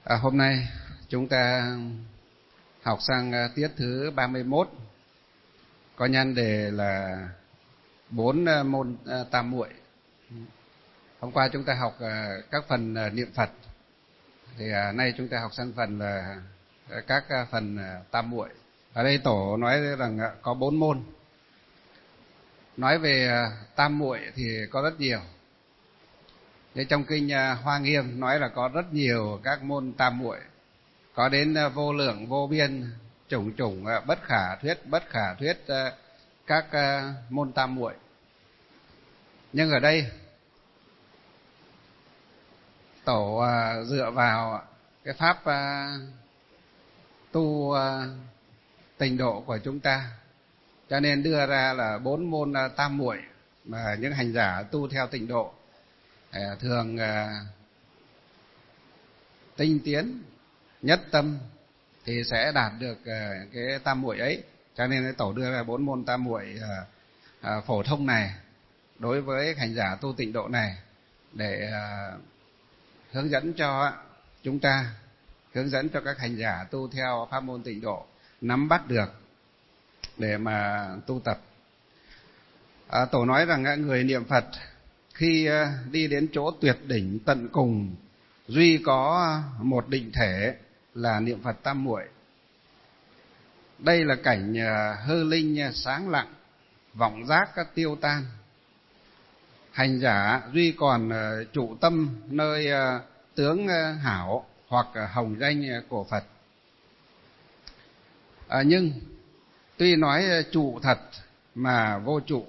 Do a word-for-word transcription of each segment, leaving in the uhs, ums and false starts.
À, hôm nay chúng ta học sang tiết thứ ba mươi mốt, có nhan đề là bốn môn tam muội. Hôm qua chúng ta học các phần niệm Phật, thì nay chúng ta học sang phần là các phần tam muội. Ở đây tổ nói rằng có bốn môn. Nói về tam muội thì có rất nhiều. Như trong kinh Hoa Nghiêm nói là có rất nhiều các môn tam muội, có đến vô lượng vô biên, chủng chủng bất khả thuyết bất khả thuyết các môn tam muội. Nhưng ở đây tổ dựa vào cái pháp tu tịnh độ của chúng ta, cho nên đưa ra là bốn môn tam muội mà những hành giả tu theo tịnh độ thường tinh tiến nhất tâm thì sẽ đạt được cái tam muội ấy. Cho nên tổ đưa ra bốn môn tam muội phổ thông này đối với hành giả tu tịnh độ này, để hướng dẫn cho chúng ta, hướng dẫn cho các hành giả tu theo pháp môn tịnh độ nắm bắt được để mà tu tập. À, tổ nói rằng người niệm Phật khi đi đến chỗ tuyệt đỉnh tận cùng, duy có một định thể là niệm Phật tam muội. Đây là cảnh hư linh sáng lặng, vọng giác tiêu tan. Hành giả duy còn trụ tâm nơi tướng hảo hoặc hồng danh của Phật. À, nhưng tuy nói trụ thật mà vô trụ,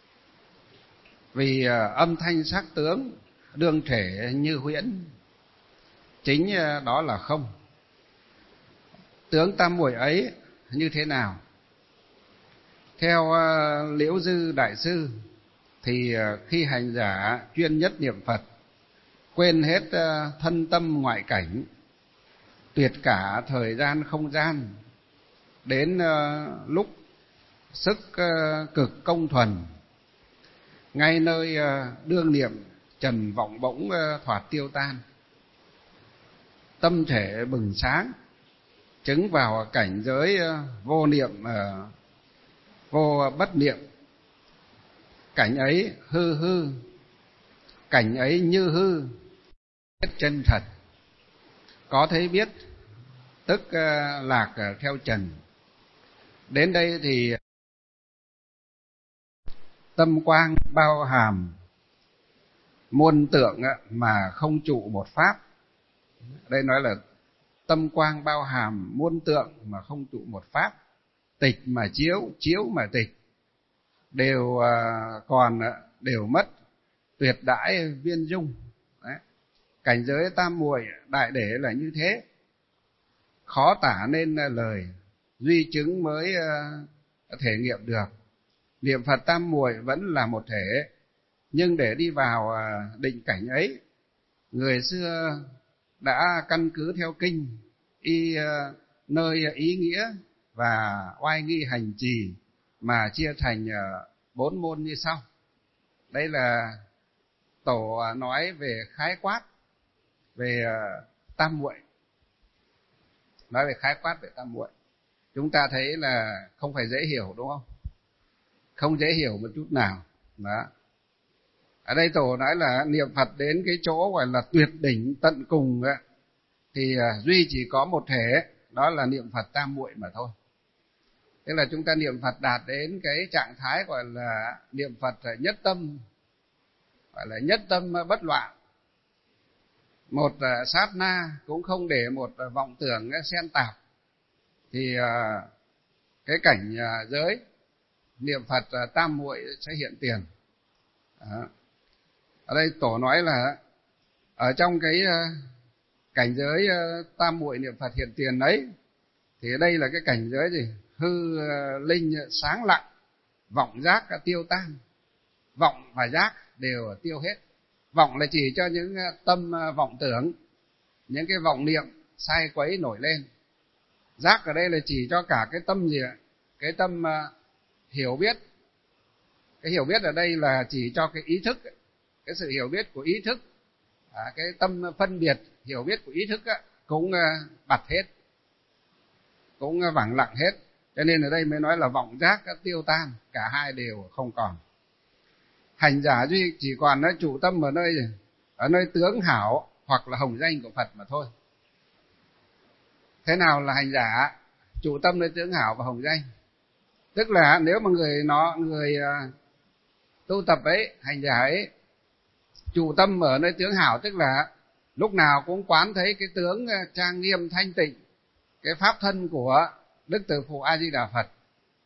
vì âm thanh sắc tướng đương thể như huyễn, chính đó là không. Tướng tam muội ấy như thế nào? Theo Liễu Dư Đại Sư thì khi hành giả chuyên nhất niệm Phật, quên hết thân tâm ngoại cảnh, tuyệt cả thời gian không gian, đến lúc sức cực công thuần, ngay nơi đương niệm trần vọng bỗng thoạt tiêu tan, tâm thể bừng sáng, chứng vào cảnh giới vô niệm vô bất niệm. Cảnh ấy hư hư, cảnh ấy như hư, biết chân thật. Có thấy biết tức lạc theo trần. Đến đây thì tâm quang bao hàm muôn tượng mà không trụ một pháp. Đây nói là tâm quang bao hàm muôn tượng mà không trụ một pháp. Tịch mà chiếu, chiếu mà tịch, đều còn đều mất, tuyệt đãi viên dung. Đấy. Cảnh giới tam muội đại để là như thế, khó tả nên lời, duy chứng mới thể nghiệm được. Niệm Phật tam muội vẫn là một thể, nhưng để đi vào định cảnh ấy, người xưa đã căn cứ theo kinh, y nơi ý nghĩa và oai nghi hành trì mà chia thành bốn môn như sau. Đây là tổ nói về khái quát về tam muội, nói về khái quát về tam muội. Chúng ta thấy là không phải dễ hiểu, đúng không? Không dễ hiểu một chút nào. Đó. Ở đây tổ nói là niệm Phật đến cái chỗ gọi là tuyệt đỉnh tận cùng ấy, thì duy chỉ có một thể, đó là niệm Phật tam muội mà thôi. Tức là chúng ta niệm Phật đạt đến cái trạng thái gọi là niệm Phật nhất tâm, gọi là nhất tâm bất loạn. Một sát na cũng không để một vọng tưởng xen tạp, thì cái cảnh giới niệm Phật tam muội sẽ hiện tiền. Đó. Ở đây tổ nói là ở trong cái cảnh giới tam muội niệm Phật hiện tiền ấy, thì đây là cái cảnh giới gì? Hư linh sáng lặng, vọng giác tiêu tan. Vọng và giác đều tiêu hết. Vọng là chỉ cho những tâm vọng tưởng, những cái vọng niệm sai quấy nổi lên. Giác ở đây là chỉ cho cả cái tâm gì ạ? Cái tâm hiểu biết. Cái hiểu biết ở đây là chỉ cho cái ý thức, cái sự hiểu biết của ý thức, à, cái tâm phân biệt hiểu biết của ý thức á, cũng bặt hết, cũng vắng lặng hết. Cho nên ở đây mới nói là vọng giác đã tiêu tan, cả hai đều không còn. Hành giả duy chỉ còn nó trụ tâm ở nơi ở nơi tướng hảo hoặc là hồng danh của Phật mà thôi. Thế nào là hành giả trụ tâm nơi tướng hảo và hồng danh? Tức là nếu mà người nó người uh, tu tập ấy, hành giả ấy trụ tâm ở nơi tướng hảo, tức là lúc nào cũng quán thấy cái tướng uh, trang nghiêm thanh tịnh, cái pháp thân của Đức Từ Phụ A Di Đà Phật,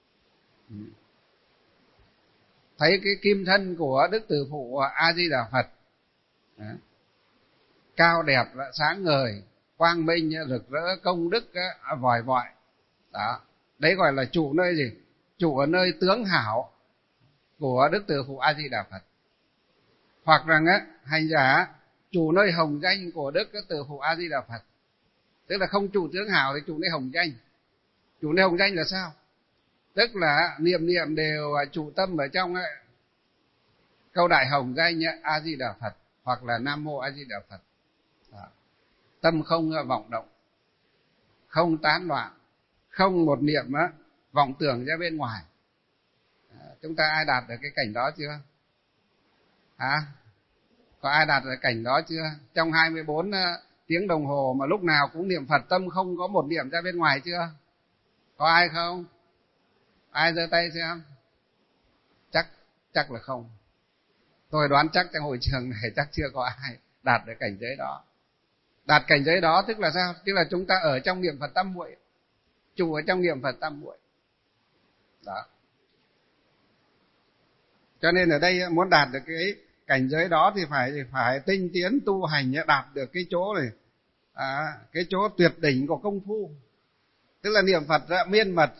thấy cái kim thân của Đức Từ Phụ A Di Đà Phật đó, cao đẹp sáng ngời, quang minh rực rỡ, công đức vòi vọi đó. Đấy gọi là trụ nơi gì? Trụ ở nơi tướng hảo của Đức Từ Phụ A Di Đà Phật. Hoặc rằng á, hành giả trụ nơi hồng danh của Đức Từ Phụ A Di Đà Phật, tức là không trụ tướng hảo thì trụ nơi hồng danh. Trụ nơi hồng danh là sao? Tức là niệm niệm đều trụ tâm ở trong ấy, câu đại hồng danh A Di Đà Phật hoặc là Nam Mô A Di Đà Phật đó. Tâm không vọng động, không tán loạn, không một niệm á, vọng tưởng ra bên ngoài. À, chúng ta ai đạt được cái cảnh đó chưa? Hả? À, có ai đạt được cảnh đó chưa? Trong hai mươi bốn tiếng đồng hồ mà lúc nào cũng niệm Phật, tâm không có một niệm ra bên ngoài chưa? Có ai không? Ai giơ tay xem? Chắc chắc là không. Tôi đoán chắc trong hội trường này chắc chưa có ai đạt được cảnh giới đó. Đạt cảnh giới đó tức là sao? Tức là chúng ta ở trong niệm Phật tam muội, trụ ở trong niệm Phật tam muội đó. Cho nên ở đây muốn đạt được cái cảnh giới đó thì phải phải tinh tiến tu hành, đạt được cái chỗ này, à, cái chỗ tuyệt đỉnh của công phu, tức là niệm Phật ra miên mật.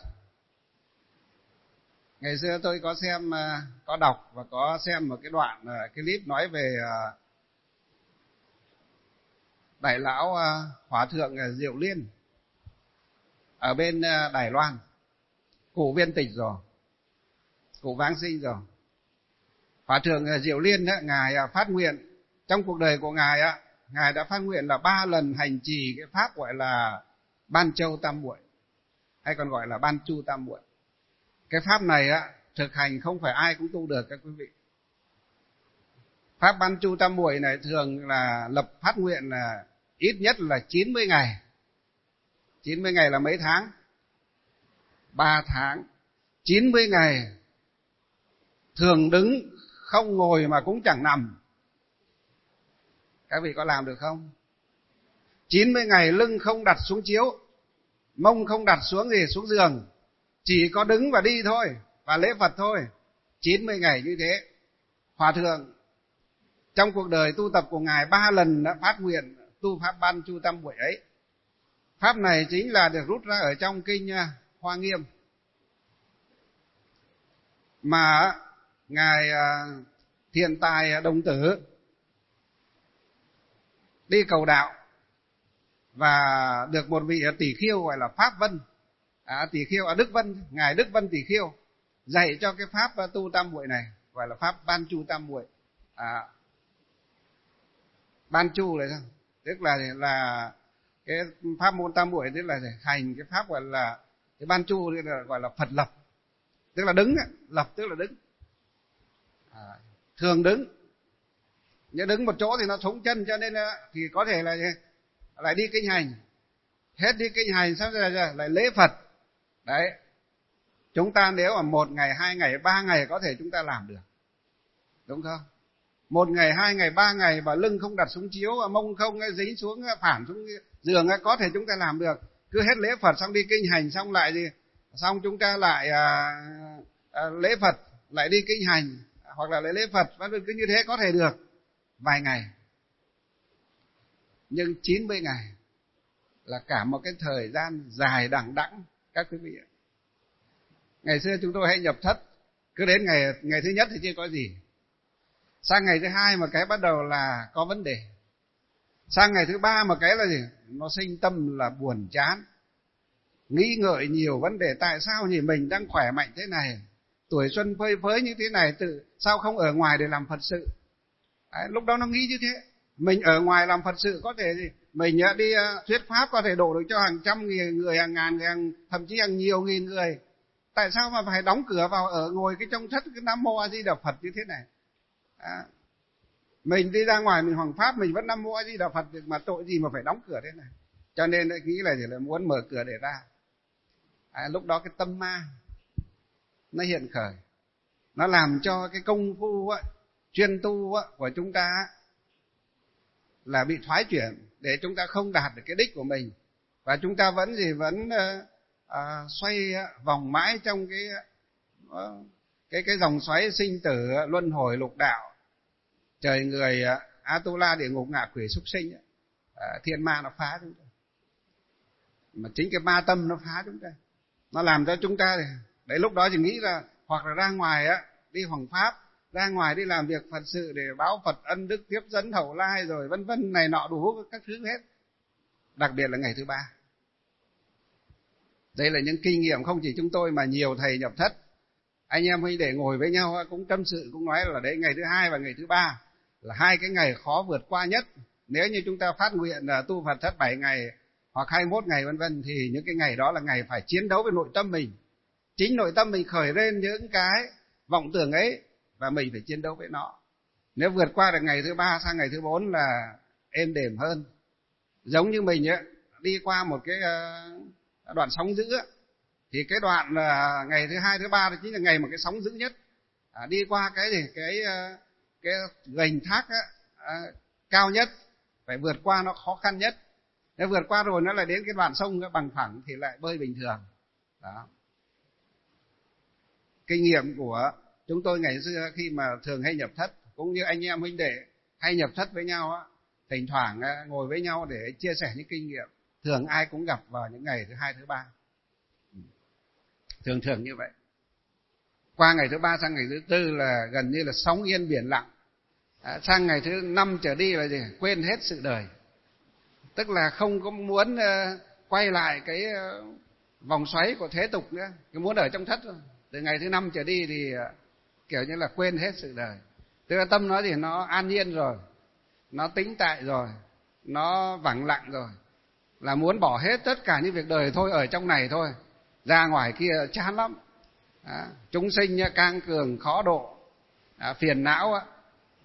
Ngày xưa tôi có xem, có đọc và có xem một cái đoạn clip nói về Đại lão Hòa thượng Diệu Liên ở bên Đài Loan, cụ viên tịch rồi, cụ vãng sinh rồi. Hòa thượng Diệu Liên á, ngài phát nguyện trong cuộc đời của ngài á, ngài đã phát nguyện là ba lần hành trì cái pháp gọi là Ban Châu Tam Muội, hay còn gọi là Ban Chu Tam Muội. Cái pháp này á, thực hành không phải ai cũng tu được các quý vị. Pháp Ban Chu Tam Muội này thường là lập phát nguyện là ít nhất là chín mươi ngày. chín mươi ngày là mấy tháng? ba tháng. chín mươi ngày thường đứng, không ngồi mà cũng chẳng nằm. Các vị có làm được không? chín mươi ngày lưng không đặt xuống chiếu, mông không đặt xuống gì xuống giường, chỉ có đứng và đi thôi, và lễ Phật thôi. chín mươi ngày như thế. Hòa thượng trong cuộc đời tu tập của ngài ba lần đã phát nguyện tu pháp Ban Chu Tam Muội ấy. Pháp này chính là được rút ra ở trong kinh Hoa Nghiêm, mà ngài Thiện Tài Đồng Tử đi cầu đạo và được một vị tỷ khiêu gọi là Pháp Vân, à, tỷ khiêu à, Đức Vân, ngài Đức Vân tỷ khiêu dạy cho cái pháp tu tam muội này, gọi là pháp Ban Chu Tam Muội. À, Ban Chu là sao? Tức là là cái pháp môn tam muội, tức là hành cái pháp gọi là cái Ban Chu, tức là gọi là Phật lập, tức là đứng, lập tức là đứng, à, thường đứng. Nếu đứng một chỗ thì nó thúng chân, cho nên thì có thể là lại đi kinh hành, hết đi kinh hành xong rồi lại lễ Phật. Đấy, chúng ta nếu mà một ngày, hai ngày, ba ngày có thể chúng ta làm được, đúng không? Một ngày, hai ngày, ba ngày mà lưng không đặt xuống chiếu, mông không dính xuống phản xuống giường, có thể chúng ta làm được. Cứ hết lễ Phật xong đi kinh hành xong lại gì, xong chúng ta lại à, à, lễ Phật, lại đi kinh hành hoặc là lễ lễ Phật, và cứ như thế có thể được vài ngày. Nhưng chín mươi ngày là cả một cái thời gian dài đằng đẵng các quý vị ạ. Ngày xưa chúng tôi hay nhập thất, cứ đến ngày ngày thứ nhất thì chưa có gì, sang ngày thứ hai mà cái bắt đầu là có vấn đề, sang ngày thứ ba mà cái là gì, nó sinh tâm là buồn chán, nghĩ ngợi nhiều vấn đề. Tại sao nhỉ, mình đang khỏe mạnh thế này, tuổi xuân phơi phới như thế này, tự sao không ở ngoài để làm Phật sự? Đấy, lúc đó nó nghĩ như thế. Mình ở ngoài làm Phật sự có thể gì? Mình đi thuyết pháp có thể độ được cho hàng trăm nghìn người, hàng ngàn người, hàng, thậm chí hàng nhiều nghìn người. Tại sao mà phải đóng cửa vào ở ngồi cái trong thất cái Nam Mô A Di Đà Phật như thế này? À, mình đi ra ngoài mình hoằng pháp mình vẫn Nam Mô A Di Đà Phật được, mà tội gì mà phải đóng cửa thế này? Cho nên lại nghĩ là chỉ là muốn mở cửa để ra. À, lúc đó cái tâm ma nó hiện khởi, nó làm cho cái công phu á, chuyên tu á, của chúng ta là bị thoái chuyển, để chúng ta không đạt được cái đích của mình, và chúng ta vẫn gì vẫn à, xoay vòng mãi trong cái cái cái dòng xoáy sinh tử luân hồi lục đạo, trời người Atula địa ngục ngạ quỷ súc sinh, à, thiên ma nó phá chúng ta, mà chính cái ma tâm nó phá chúng ta, nó làm cho chúng ta đấy lúc đó thì nghĩ là hoặc là ra ngoài á đi hoằng pháp, ra ngoài đi làm việc Phật sự để báo Phật ân đức tiếp dẫn hậu lai rồi vân vân này nọ đủ các thứ hết, đặc biệt là ngày thứ ba. Đây là những kinh nghiệm không chỉ chúng tôi mà nhiều thầy nhập thất, anh em huynh để ngồi với nhau cũng tâm sự, cũng nói là đấy ngày thứ hai và ngày thứ ba là hai cái ngày khó vượt qua nhất. Nếu như chúng ta phát nguyện là tu Phật thất bảy ngày hoặc hai mươi mốt ngày vân vân, thì những cái ngày đó là ngày phải chiến đấu với nội tâm mình. Chính nội tâm mình khởi lên những cái vọng tưởng ấy và mình phải chiến đấu với nó. Nếu vượt qua được ngày thứ ba sang ngày thứ bốn là êm đềm hơn. Giống như mình ấy, đi qua một cái đoạn sóng dữ ấy, thì cái đoạn là ngày thứ hai thứ ba đó chính là ngày mà cái sóng dữ nhất. À, đi qua cái gì cái cái gành thác á, à, cao nhất, phải vượt qua nó khó khăn nhất. Nếu vượt qua rồi nó lại đến cái đoạn sông bằng phẳng thì lại bơi bình thường. Đó. Kinh nghiệm của chúng tôi ngày xưa khi mà thường hay nhập thất, cũng như anh em huynh đệ hay nhập thất với nhau á, thỉnh thoảng ngồi với nhau để chia sẻ những kinh nghiệm, thường ai cũng gặp vào những ngày thứ hai thứ ba, thường thường như vậy. Qua ngày thứ ba sang ngày thứ tư là gần như là sóng yên biển lặng, à, sang ngày thứ năm trở đi là gì? Quên hết sự đời, tức là không có muốn uh, quay lại cái uh, vòng xoáy của thế tục nữa, cứ muốn ở trong thất thôi. Từ ngày thứ năm trở đi thì uh, kiểu như là quên hết sự đời, tức là tâm nó thì nó an nhiên rồi, nó tĩnh tại rồi, nó vắng lặng rồi, là muốn bỏ hết tất cả những việc đời thôi, ở trong này thôi, ra ngoài kia chán lắm. À, chúng sinh cang cường khó độ, à, phiền não á,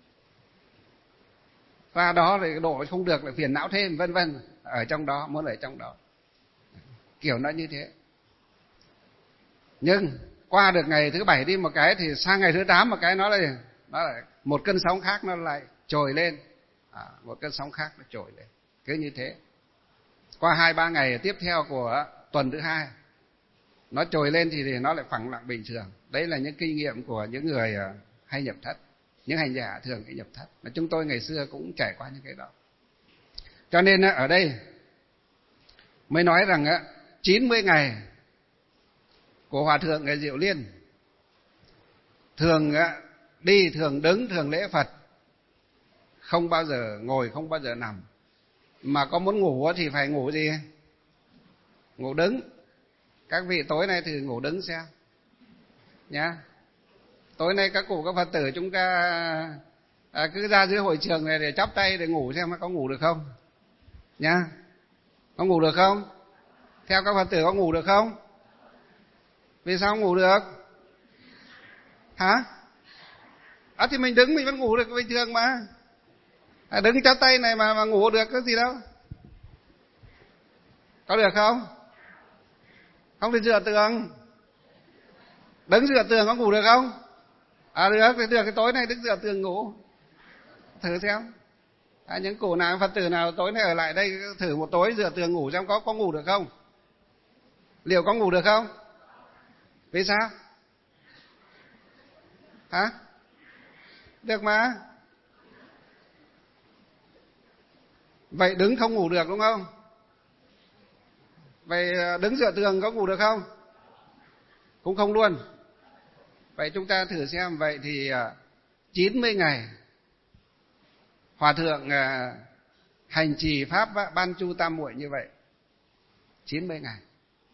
ra đó thì độ không được lại phiền não thêm vân vân, ở trong đó muốn ở trong đó, kiểu nó như thế. Nhưng qua được ngày thứ bảy đi một cái thì sang ngày thứ tám một cái nó lại nó lại một cơn sóng khác nó lại trồi lên, à, một cơn sóng khác nó trồi lên, cứ như thế. Qua hai ba ngày tiếp theo của tuần thứ hai nó trồi lên thì, thì nó lại phẳng lặng bình thường. Đấy là những kinh nghiệm của những người hay nhập thất, những hành giả thường hay nhập thất, mà chúng tôi ngày xưa cũng trải qua những cái đó. Cho nên ở đây mới nói rằng chín mươi ngày của Hòa Thượng Ngày Diệu Liên, thường đi, thường đứng, thường lễ Phật, không bao giờ ngồi, không bao giờ nằm. Mà có muốn ngủ thì phải ngủ gì? Ngủ đứng. Các vị tối nay thử ngủ đứng xem nhá. Tối nay các cụ các Phật tử chúng ta à, cứ ra dưới hội trường này để chắp tay để ngủ xem có ngủ được không nhá. Có ngủ được không? Theo các Phật tử có ngủ được không? Vì sao không ngủ được? Hả? À thì mình đứng mình vẫn ngủ được bình thường mà. À, đứng chắp tay này mà mà ngủ được cái gì đâu. Có được không? Không thì dựa tường. Đứng dựa tường có ngủ được không? À được, thì được, cái tối nay đứng dựa tường ngủ. Thử xem. À, những cụ nào Phật tử nào tối nay ở lại đây thử một tối dựa tường ngủ xem có có ngủ được không? Liệu có ngủ được không? Vì sao? Hả? Được mà. Vậy đứng không ngủ được đúng không? Vậy đứng dựa tường có ngủ được không? Cũng không luôn. Vậy chúng ta thử xem, vậy thì chín mươi ngày Hòa Thượng hành trì Pháp Ban Chu Tam Muội như vậy, chín mươi ngày.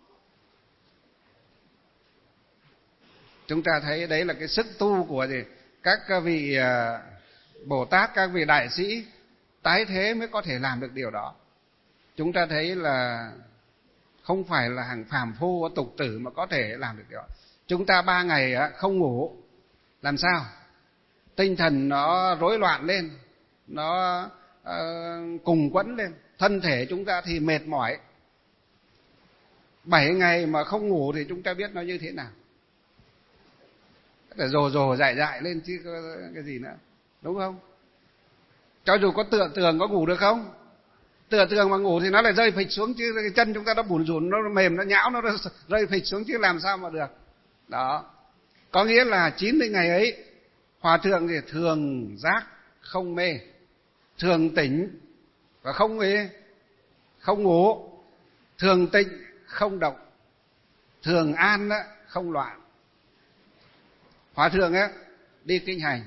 Chúng ta thấy đấy là cái sức tu của gì? Các vị Bồ Tát, các vị đại sĩ tái thế mới có thể làm được điều đó. Chúng ta thấy là không phải là hàng phàm phu tục tử mà có thể làm được điều đó. Chúng ta ba ngày không ngủ làm sao? Tinh thần nó rối loạn lên, nó uh, cùng quẫn lên, thân thể chúng ta thì mệt mỏi. Bảy ngày mà không ngủ thì chúng ta biết nó như thế nào. Để rồ rồ dại dại lên chứ có cái gì nữa, đúng không? Cho dù có tựa tường có ngủ được không? Tựa tường mà ngủ thì nó lại rơi phịch xuống chứ, cái chân chúng ta nó bủn rủn, nó mềm, nó nhão, nó rơi phịch xuống chứ làm sao mà được. Đó. Có nghĩa là chín mươi ngày ấy, Hòa thượng thì thường giác không mê, thường tỉnh và không mê, không ngủ, thường tịnh không động, thường an không loạn. Hòa thượng á đi kinh hành,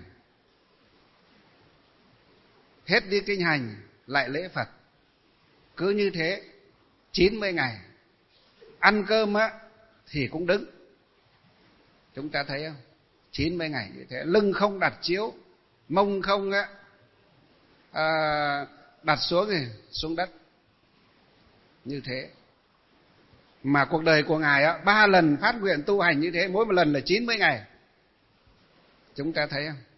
hết đi kinh hành lại lễ Phật, cứ như thế chín mươi ngày. Ăn cơm á thì cũng đứng. Chúng ta thấy không? chín mươi ngày như thế, lưng không đặt chiếu, mông không á à, đặt xuống thì xuống đất. Như thế. Mà cuộc đời của Ngài á ba lần phát nguyện tu hành như thế, mỗi một lần là chín mươi ngày. Chúng ta thấy không?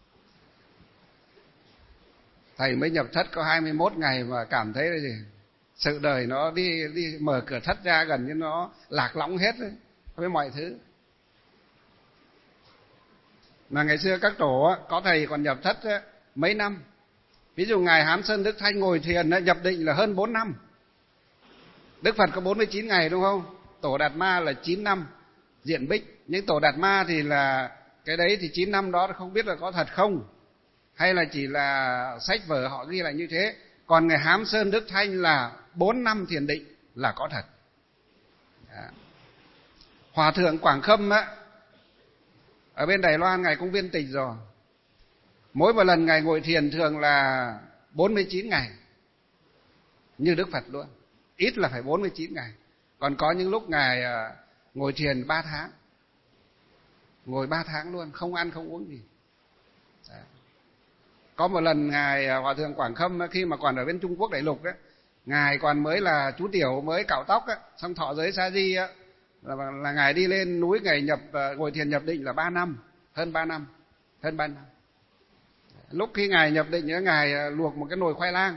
Thầy mới nhập thất có hai mươi mốt ngày mà cảm thấy là gì? Sự đời nó đi đi mở cửa thất ra gần như nó lạc lõng hết đấy, với mọi thứ. Mà ngày xưa các tổ á, có thầy còn nhập thất á, mấy năm. Ví dụ Ngài Hán Sơn Đức Thanh ngồi thiền á, nhập định là hơn bốn năm. Đức Phật có bốn mươi chín ngày đúng không? Tổ Đạt Ma là chín năm diện bích. Nhưng Tổ Đạt Ma thì là cái đấy thì chín năm đó không biết là có thật không, hay là chỉ là sách vở họ ghi lại như thế. Còn Ngài Hán Sơn Đức Thanh là bốn năm thiền định là có thật. Đó. Hòa thượng Quảng Khâm á, ở bên Đài Loan Ngài cũng viên tịch rồi. Mỗi một lần Ngài ngồi thiền thường là bốn mươi chín ngày, như Đức Phật luôn. Ít là phải bốn mươi chín ngày. Còn có những lúc Ngài ngồi thiền ba tháng. Ngồi ba tháng luôn, không ăn không uống gì. Đấy. Có một lần Ngài Hòa thượng Quảng Khâm khi mà còn ở bên Trung Quốc đại lục đấy, Ngài còn mới là chú tiểu, mới cạo tóc ấy, xong thọ giới sa di á, là, là Ngài đi lên núi, Ngài nhập ngồi thiền nhập định là ba năm, hơn ba năm, hơn ba năm. Lúc khi Ngài nhập định, Ngài luộc một cái nồi khoai lang.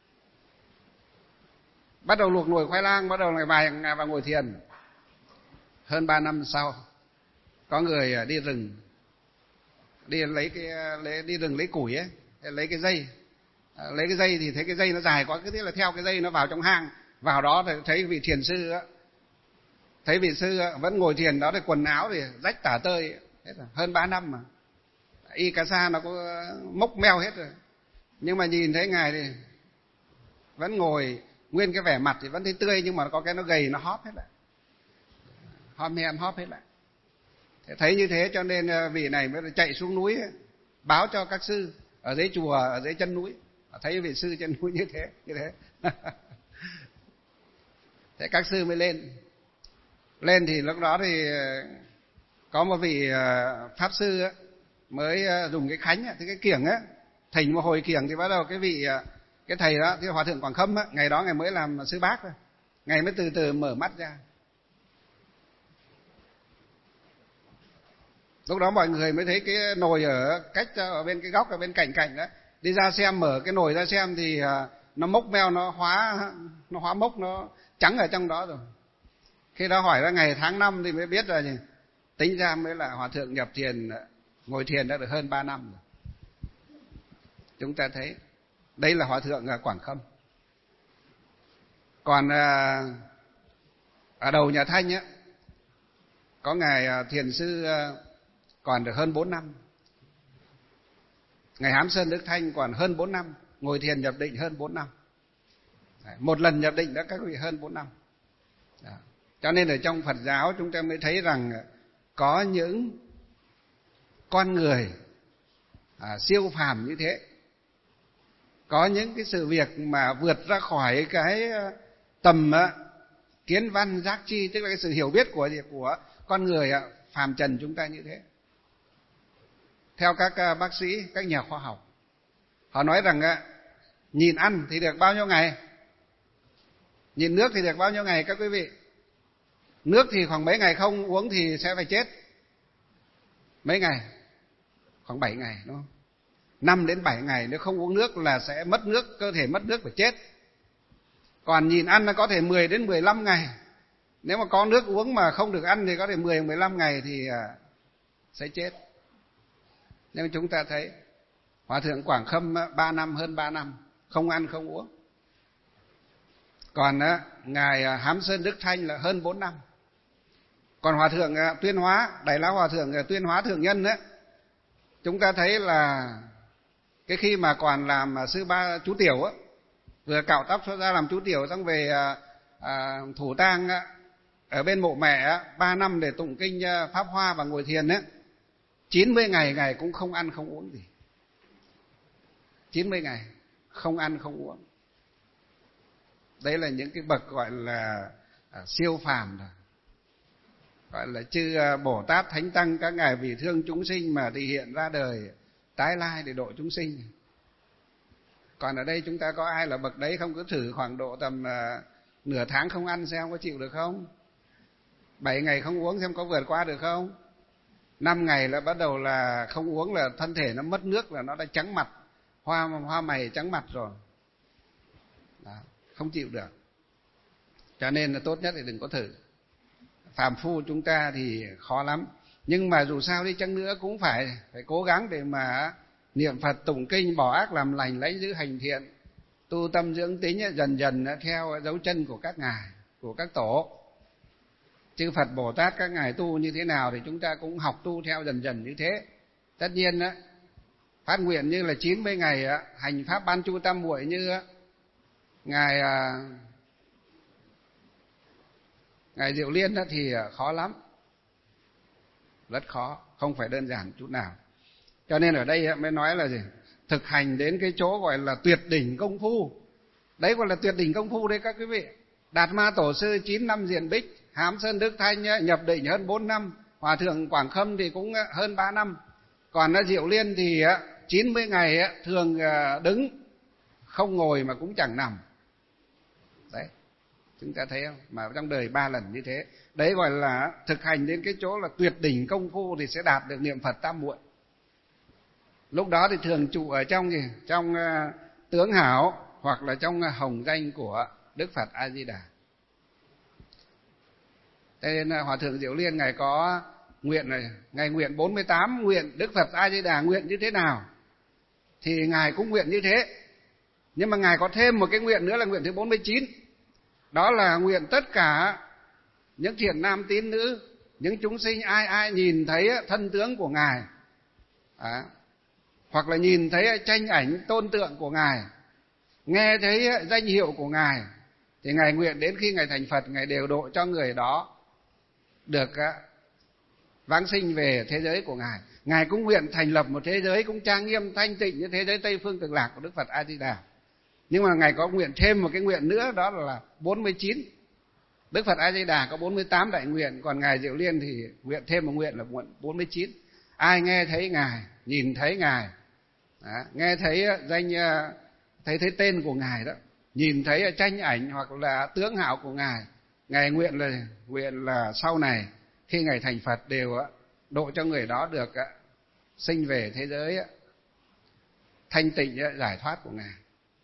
Bắt đầu luộc nồi khoai lang, bắt đầu Ngài vài Ngài vào ngồi thiền. Hơn ba năm sau, có người đi rừng, đi lấy cái lấy, đi rừng lấy củi ấy, lấy cái dây, lấy cái dây thì thấy cái dây nó dài quá, cứ thế là theo cái dây nó vào trong hang. Vào đó thì thấy vị thiền sư á, thấy vị sư vẫn ngồi thiền đó, thì quần áo thì rách tả tơi, hết rồi, hơn ba năm mà y cà sa nó có mốc meo hết rồi, nhưng mà nhìn thấy Ngài thì vẫn ngồi nguyên, cái vẻ mặt thì vẫn thấy tươi, nhưng mà có cái nó gầy, nó hóp hết lại, hóp hem hóp hết lại. Thấy như thế cho nên vị này mới chạy xuống núi ấy, báo cho các sư ở dưới chùa, ở dưới chân núi, thấy vị sư chân núi như thế, như thế. Thế các sư mới lên. Lên thì lúc đó thì có một vị pháp sư ấy, mới dùng cái khánh ấy, cái kiểng á, thỉnh một hồi kiểng thì bắt đầu cái vị cái thầy đó, cái Hòa thượng Quảng Khâm á, ngày đó Ngài mới làm sư bác thôi, Ngài mới từ từ mở mắt ra. Lúc đó mọi người mới thấy cái nồi ở cách ở bên cái góc ở bên cạnh cạnh đó, đi ra xem, mở cái nồi ra xem thì nó mốc meo, nó hóa nó hóa mốc, nó trắng ở trong đó rồi. Khi đó hỏi ra ngày tháng năm thì mới biết là gì? Tính ra mới là Hòa thượng nhập thiền, ngồi thiền đã được hơn ba năm rồi. Chúng ta thấy đây là Hòa thượng Quảng Khâm. Còn ở đầu nhà Thanh á, có ngài thiền sư còn được hơn bốn năm. Ngài Hán Sơn Đức Thanh còn hơn bốn năm, ngồi thiền nhập định hơn bốn năm. Một lần nhập định đã các vị hơn bốn năm. Đó. Cho nên ở trong Phật giáo chúng ta mới thấy rằng có những con người à, siêu phàm như thế, có những cái sự việc mà vượt ra khỏi cái tầm á, kiến văn giác chi, tức là cái sự hiểu biết của của con người á, phàm trần chúng ta như thế. Theo các bác sĩ, các nhà khoa học, họ nói rằng á, Nhịn ăn thì được bao nhiêu ngày? Nhịn nước thì được bao nhiêu ngày các quý vị? Nước thì khoảng mấy ngày không uống thì sẽ phải chết? Mấy ngày? Khoảng bảy ngày đúng không? năm đến bảy ngày nếu không uống nước là sẽ mất nước, cơ thể mất nước phải chết. Còn nhịn ăn nó có thể mười đến mười lăm ngày. Nếu mà có nước uống mà không được ăn thì có thể mười đến mười lăm ngày thì sẽ chết. Nhưng chúng ta thấy Hòa thượng Quảng Khâm ba năm, hơn ba năm không ăn không uống. Còn ngài Hám Sơn Đức Thanh là hơn bốn năm. Còn Hòa thượng Tuyên Hóa, Đại Lão Hòa thượng Tuyên Hóa Thượng Nhân ấy, chúng ta thấy là cái khi mà còn làm sư ba chú tiểu á, vừa cạo tóc xuất ra làm chú tiểu xong về à, à, thủ tang á, ở bên mộ mẹ á, ba năm để tụng kinh Pháp Hoa và ngồi thiền á, chín mươi ngày ngài cũng không ăn không uống gì. chín mươi ngày không ăn không uống. Đấy là những cái bậc gọi là à, siêu phàm rồi. Gọi là chư Bồ Tát Thánh Tăng các ngài vì thương chúng sinh mà thì hiện ra đời tái lai để độ chúng sinh. Còn ở đây chúng ta có ai là bậc đấy không? Cứ thử khoảng độ tầm uh, nửa tháng không ăn xem có chịu được không? Bảy ngày không uống xem có vượt qua được không? Năm ngày là bắt đầu là không uống là thân thể nó mất nước, là nó đã trắng mặt, hoa hoa mày trắng mặt rồi. Đó, không chịu được. Cho nên là tốt nhất thì đừng có thử. Phàm phu chúng ta thì khó lắm. Nhưng mà dù sao đi chăng nữa cũng phải phải cố gắng để mà niệm Phật tụng kinh, bỏ ác làm lành, lấy giữ hành thiện, tu tâm dưỡng tính, dần dần theo dấu chân của các ngài, của các tổ. Chư Phật Bồ Tát các ngài tu như thế nào thì chúng ta cũng học tu theo dần dần như thế. Tất nhiên á, phát nguyện như là chín mươi ngày á, hành pháp ban chu tam muội như á, ngài à, ngài Diệu Liên đó thì khó lắm, rất khó, không phải đơn giản chút nào. Cho nên ở đây mới nói là gì? Thực hành đến cái chỗ gọi là tuyệt đỉnh công phu. Đấy gọi là tuyệt đỉnh công phu đấy các quý vị. Đạt Ma Tổ Sư chín năm diện bích, Hám Sơn Đức Thanh nhập định hơn bốn năm, Hòa thượng Quảng Khâm thì cũng hơn ba năm. Còn Diệu Liên thì chín mươi ngày thường đứng, không ngồi mà cũng chẳng nằm. Đấy, chúng ta thấy không? Mà trong đời ba lần như thế. Đấy gọi là thực hành đến cái chỗ là tuyệt đỉnh công phu thì sẽ đạt được niệm Phật tam muội. Lúc đó thì thường trụ ở trong gì? Trong uh, tướng hảo hoặc là trong uh, hồng danh của Đức Phật A Di Đà. Thế nên uh, Hòa thượng Diệu Liên ngài có nguyện này, ngài nguyện bốn mươi tám nguyện Đức Phật A Di Đà nguyện như thế nào thì ngài cũng nguyện như thế. Nhưng mà ngài có thêm một cái nguyện nữa là nguyện thứ bốn mươi chín. Đó là nguyện tất cả những thiện nam tín nữ, những chúng sinh ai ai nhìn thấy thân tướng của ngài, à, hoặc là nhìn thấy tranh ảnh tôn tượng của ngài, nghe thấy danh hiệu của ngài, thì ngài nguyện đến khi ngài thành Phật, ngài đều độ cho người đó được vãng sinh về thế giới của ngài. Ngài cũng nguyện thành lập một thế giới cũng trang nghiêm thanh tịnh như thế giới Tây Phương Cực Lạc của Đức Phật A Di Đà. Nhưng mà ngài có nguyện thêm một cái nguyện nữa, đó là bốn mươi chín. Đức Phật A Di Đà có bốn mươi tám đại nguyện, còn ngài Diệu Liên thì nguyện thêm một nguyện là nguyện bốn mươi chín. Ai nghe thấy ngài, nhìn thấy ngài, đó, nghe thấy danh thấy thấy tên của ngài đó, nhìn thấy tranh ảnh hoặc là tướng hảo của ngài, ngài nguyện là nguyện là sau này khi ngài thành Phật đều độ cho người đó được sinh về thế giới thanh tịnh giải thoát của ngài.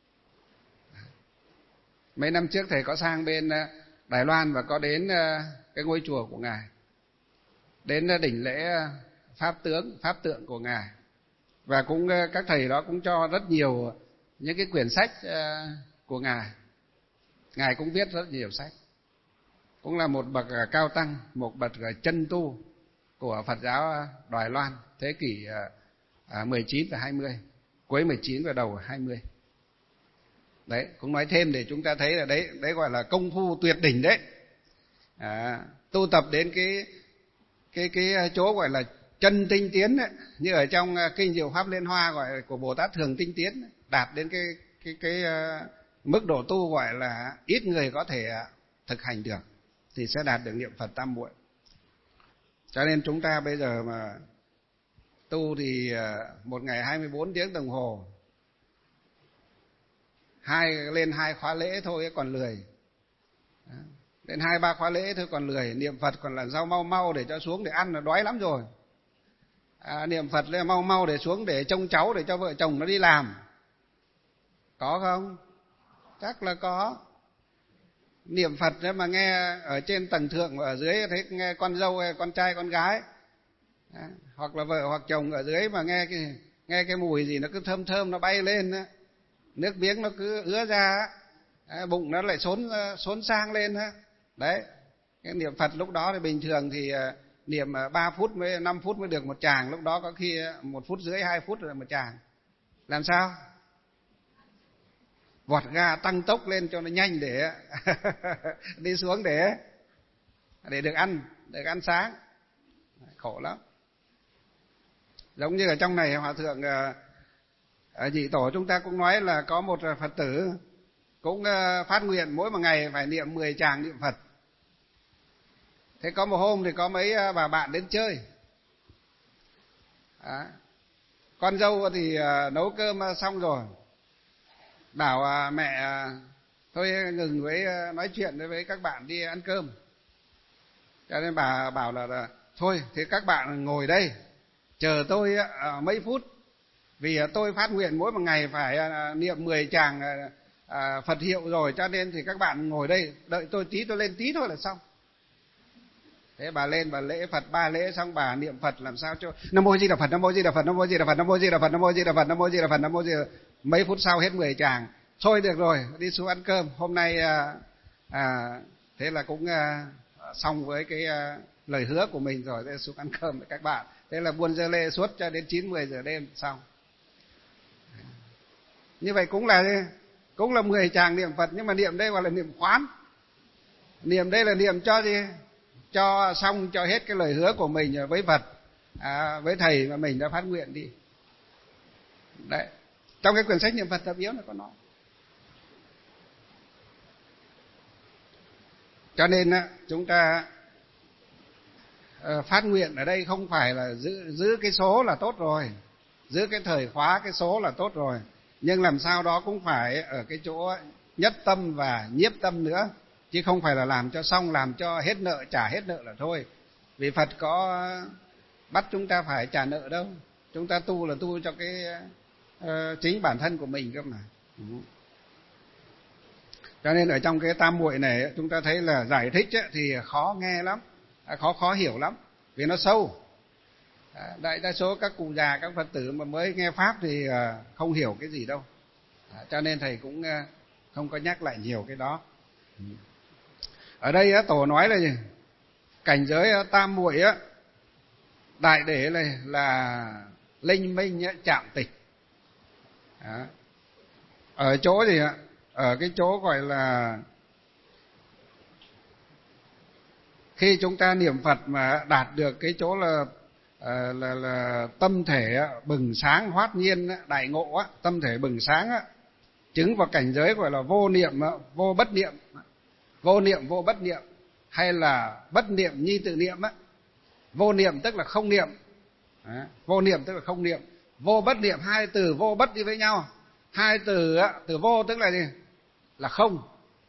Mấy năm trước thầy có sang bên Đài Loan và có đến cái ngôi chùa của ngài, đến đỉnh lễ pháp tướng, pháp tượng của ngài, và cũng các thầy đó cũng cho rất nhiều những cái quyển sách của ngài. Ngài cũng viết rất nhiều sách, cũng là một bậc cao tăng, một bậc chân tu của Phật giáo Đài Loan thế kỷ mười chín và hai mươi, cuối mười chín và đầu hai mươi. Đấy, cũng nói thêm để chúng ta thấy là đấy, đấy gọi là công phu tuyệt đỉnh đấy. À, tu tập đến cái cái cái chỗ gọi là chân tinh tiến ấy, như ở trong kinh Diệu Pháp Liên Hoa gọi của Bồ Tát Thường Tinh Tiến ấy, đạt đến cái cái cái uh, mức độ tu gọi là ít người có thể uh, thực hành được thì sẽ đạt được niệm Phật tam muội. Cho nên chúng ta bây giờ mà tu thì uh, một ngày hai mươi bốn tiếng đồng hồ hai lên hai khóa lễ thôi còn lười. Lên hai ba khóa lễ thôi còn lười, niệm Phật còn là sao mau mau để cho xuống để ăn là đói lắm rồi. À, niệm Phật lên mau mau để xuống để trông cháu, để cho vợ chồng nó đi làm. Có không? Chắc là có. Niệm Phật mà nghe ở trên tầng thượng và ở dưới thấy nghe con dâu hay con trai con gái, à, hoặc là vợ hoặc chồng ở dưới mà nghe cái nghe cái mùi gì nó cứ thơm thơm nó bay lên á, nước miếng nó cứ ứa ra, à, bụng nó lại xốn xốn sang lên á. Đấy, cái niệm Phật lúc đó thì bình thường thì uh, niệm ba phút mới năm phút mới được một tràng, lúc đó có khi một phút rưỡi hai phút rồi một tràng. Làm sao? Vọt ga tăng tốc lên cho nó nhanh để đi xuống để để được ăn, được ăn sáng. Khổ lắm. Giống như ở trong này Hòa thượng ở Nhị Tổ chúng ta cũng nói là có một Phật tử cũng phát nguyện mỗi một ngày phải niệm mười tràng niệm Phật. Thế có một hôm thì có mấy bà bạn đến chơi. Đó. Con dâu thì nấu cơm xong rồi, bảo mẹ thôi ngừng với nói chuyện với các bạn đi ăn cơm. Cho nên bà bảo là, là thôi thì các bạn ngồi đây chờ tôi mấy phút, vì tôi phát nguyện mỗi một ngày phải niệm mười tràng Phật hiệu rồi, cho nên thì các bạn ngồi đây đợi tôi tí, tôi lên tí thôi là xong. Thế bà lên bà lễ Phật ba lễ xong bà niệm Phật làm sao cho Nam Mô Di Đà Phật, Nam Mô Di Đà Phật, Nam Mô Di Đà Phật, Nam Mô Di Đà Phật, Nam Mô Di Đà Phật, Nam Mô Di Đà Phật, Nam Mô Di Đà Phật, mấy phút sau hết mười tràng. Thôi được rồi, đi xuống ăn cơm. Hôm nay à, à, thế là cũng à, xong với cái à, lời hứa của mình rồi, thế xuống ăn cơm với các bạn. Thế là buôn dơ lê suốt cho đến chín mười giờ đêm xong. Như vậy cũng là cũng là mười tràng niệm Phật, nhưng mà niệm đây gọi là niệm khoán. Niệm đây là niệm cho gì? Cho xong cho hết cái lời hứa của mình với Phật, à, với thầy mà mình đã phát nguyện đi. Đấy, trong cái quyển sách niệm Phật tập yếu nó có nói. Cho nên chúng ta phát nguyện ở đây không phải là giữ giữ cái số là tốt rồi, giữ cái thời khóa cái số là tốt rồi, nhưng làm sao đó cũng phải ở cái chỗ nhất tâm và nhiếp tâm nữa, chứ không phải là làm cho xong, làm cho hết nợ trả hết nợ là thôi. Vì Phật có bắt chúng ta phải trả nợ đâu, chúng ta tu là tu cho cái uh, chính bản thân của mình cơ mà. Ừ. Cho nên ở trong cái tam muội này chúng ta thấy là giải thích thì khó nghe lắm, khó khó hiểu lắm, vì nó sâu. Đại đa số các cụ già, các Phật tử mà mới nghe Pháp thì không hiểu cái gì đâu, cho nên thầy cũng không có nhắc lại nhiều cái đó. Ở đây Tổ nói là gì? Cảnh giới tam muội á, đại để này là linh minh chạm tịch. Đó. Ở chỗ gì ạ? Ở cái chỗ gọi là khi chúng ta niệm Phật mà đạt được cái chỗ là là, là, là tâm thể bừng sáng hoát nhiên đại ngộ á, tâm thể bừng sáng á, chứng vào cảnh giới gọi là vô niệm vô bất niệm, vô niệm vô bất niệm, hay là bất niệm nhi tự niệm á. Vô niệm tức là không niệm, đó. Vô niệm tức là không niệm, vô bất niệm, hai từ vô bất đi với nhau. Hai từ á, từ vô tức là gì? Là không,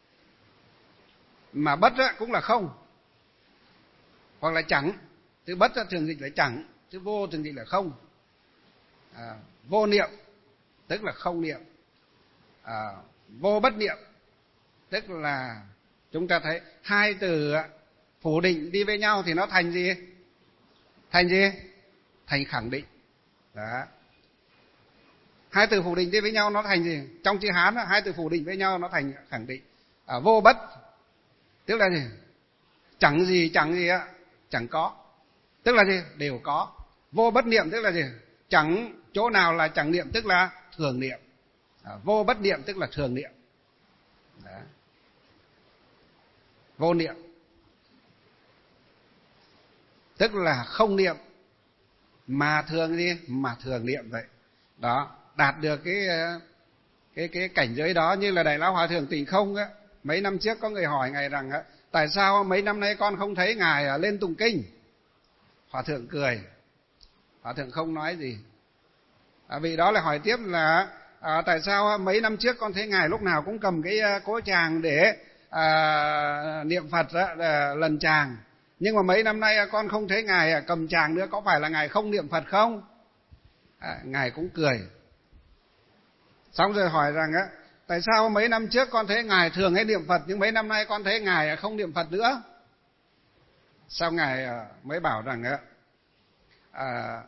mà bất á cũng là không, hoặc là chẳng. Từ bất á thường dịch là chẳng, chứ vô thường dịch là không. À, vô niệm tức là không niệm, à, vô bất niệm tức là chúng ta thấy hai từ phủ định đi với nhau thì nó thành gì? Thành gì? Thành khẳng định. Đó. Hai từ phủ định đi với nhau nó thành gì? Trong chữ Hán hai từ phủ định với nhau nó thành khẳng định. À, vô bất tức là gì? Chẳng gì chẳng gì á, chẳng có. Tức là gì? Đều có. Vô bất niệm tức là gì? Chẳng chỗ nào là chẳng niệm, tức là thường niệm. À, vô bất niệm tức là thường niệm. Đó. Vô niệm tức là không niệm mà thường gì? Mà thường niệm vậy. Đó, đạt được cái cái cái cảnh giới đó. Như là Đại Lão Hòa Thượng Tịnh Không á, mấy năm trước có người hỏi ngài rằng á, tại sao mấy năm nay con không thấy ngài lên tụng kinh? Hòa Thượng cười. Hòa Thượng không nói gì. À, vì đó là hỏi tiếp là à, tại sao mấy năm trước con thấy ngài lúc nào cũng cầm cái cỗ tràng để à, niệm Phật đó, à, lần tràng, nhưng mà mấy năm nay con không thấy ngài cầm tràng nữa, có phải là ngài không niệm Phật không? À, ngài cũng cười. Xong rồi hỏi rằng á, tại sao mấy năm trước con thấy ngài thường hay niệm Phật, nhưng mấy năm nay con thấy ngài không niệm Phật nữa? Sau ngài mới bảo rằng á, à,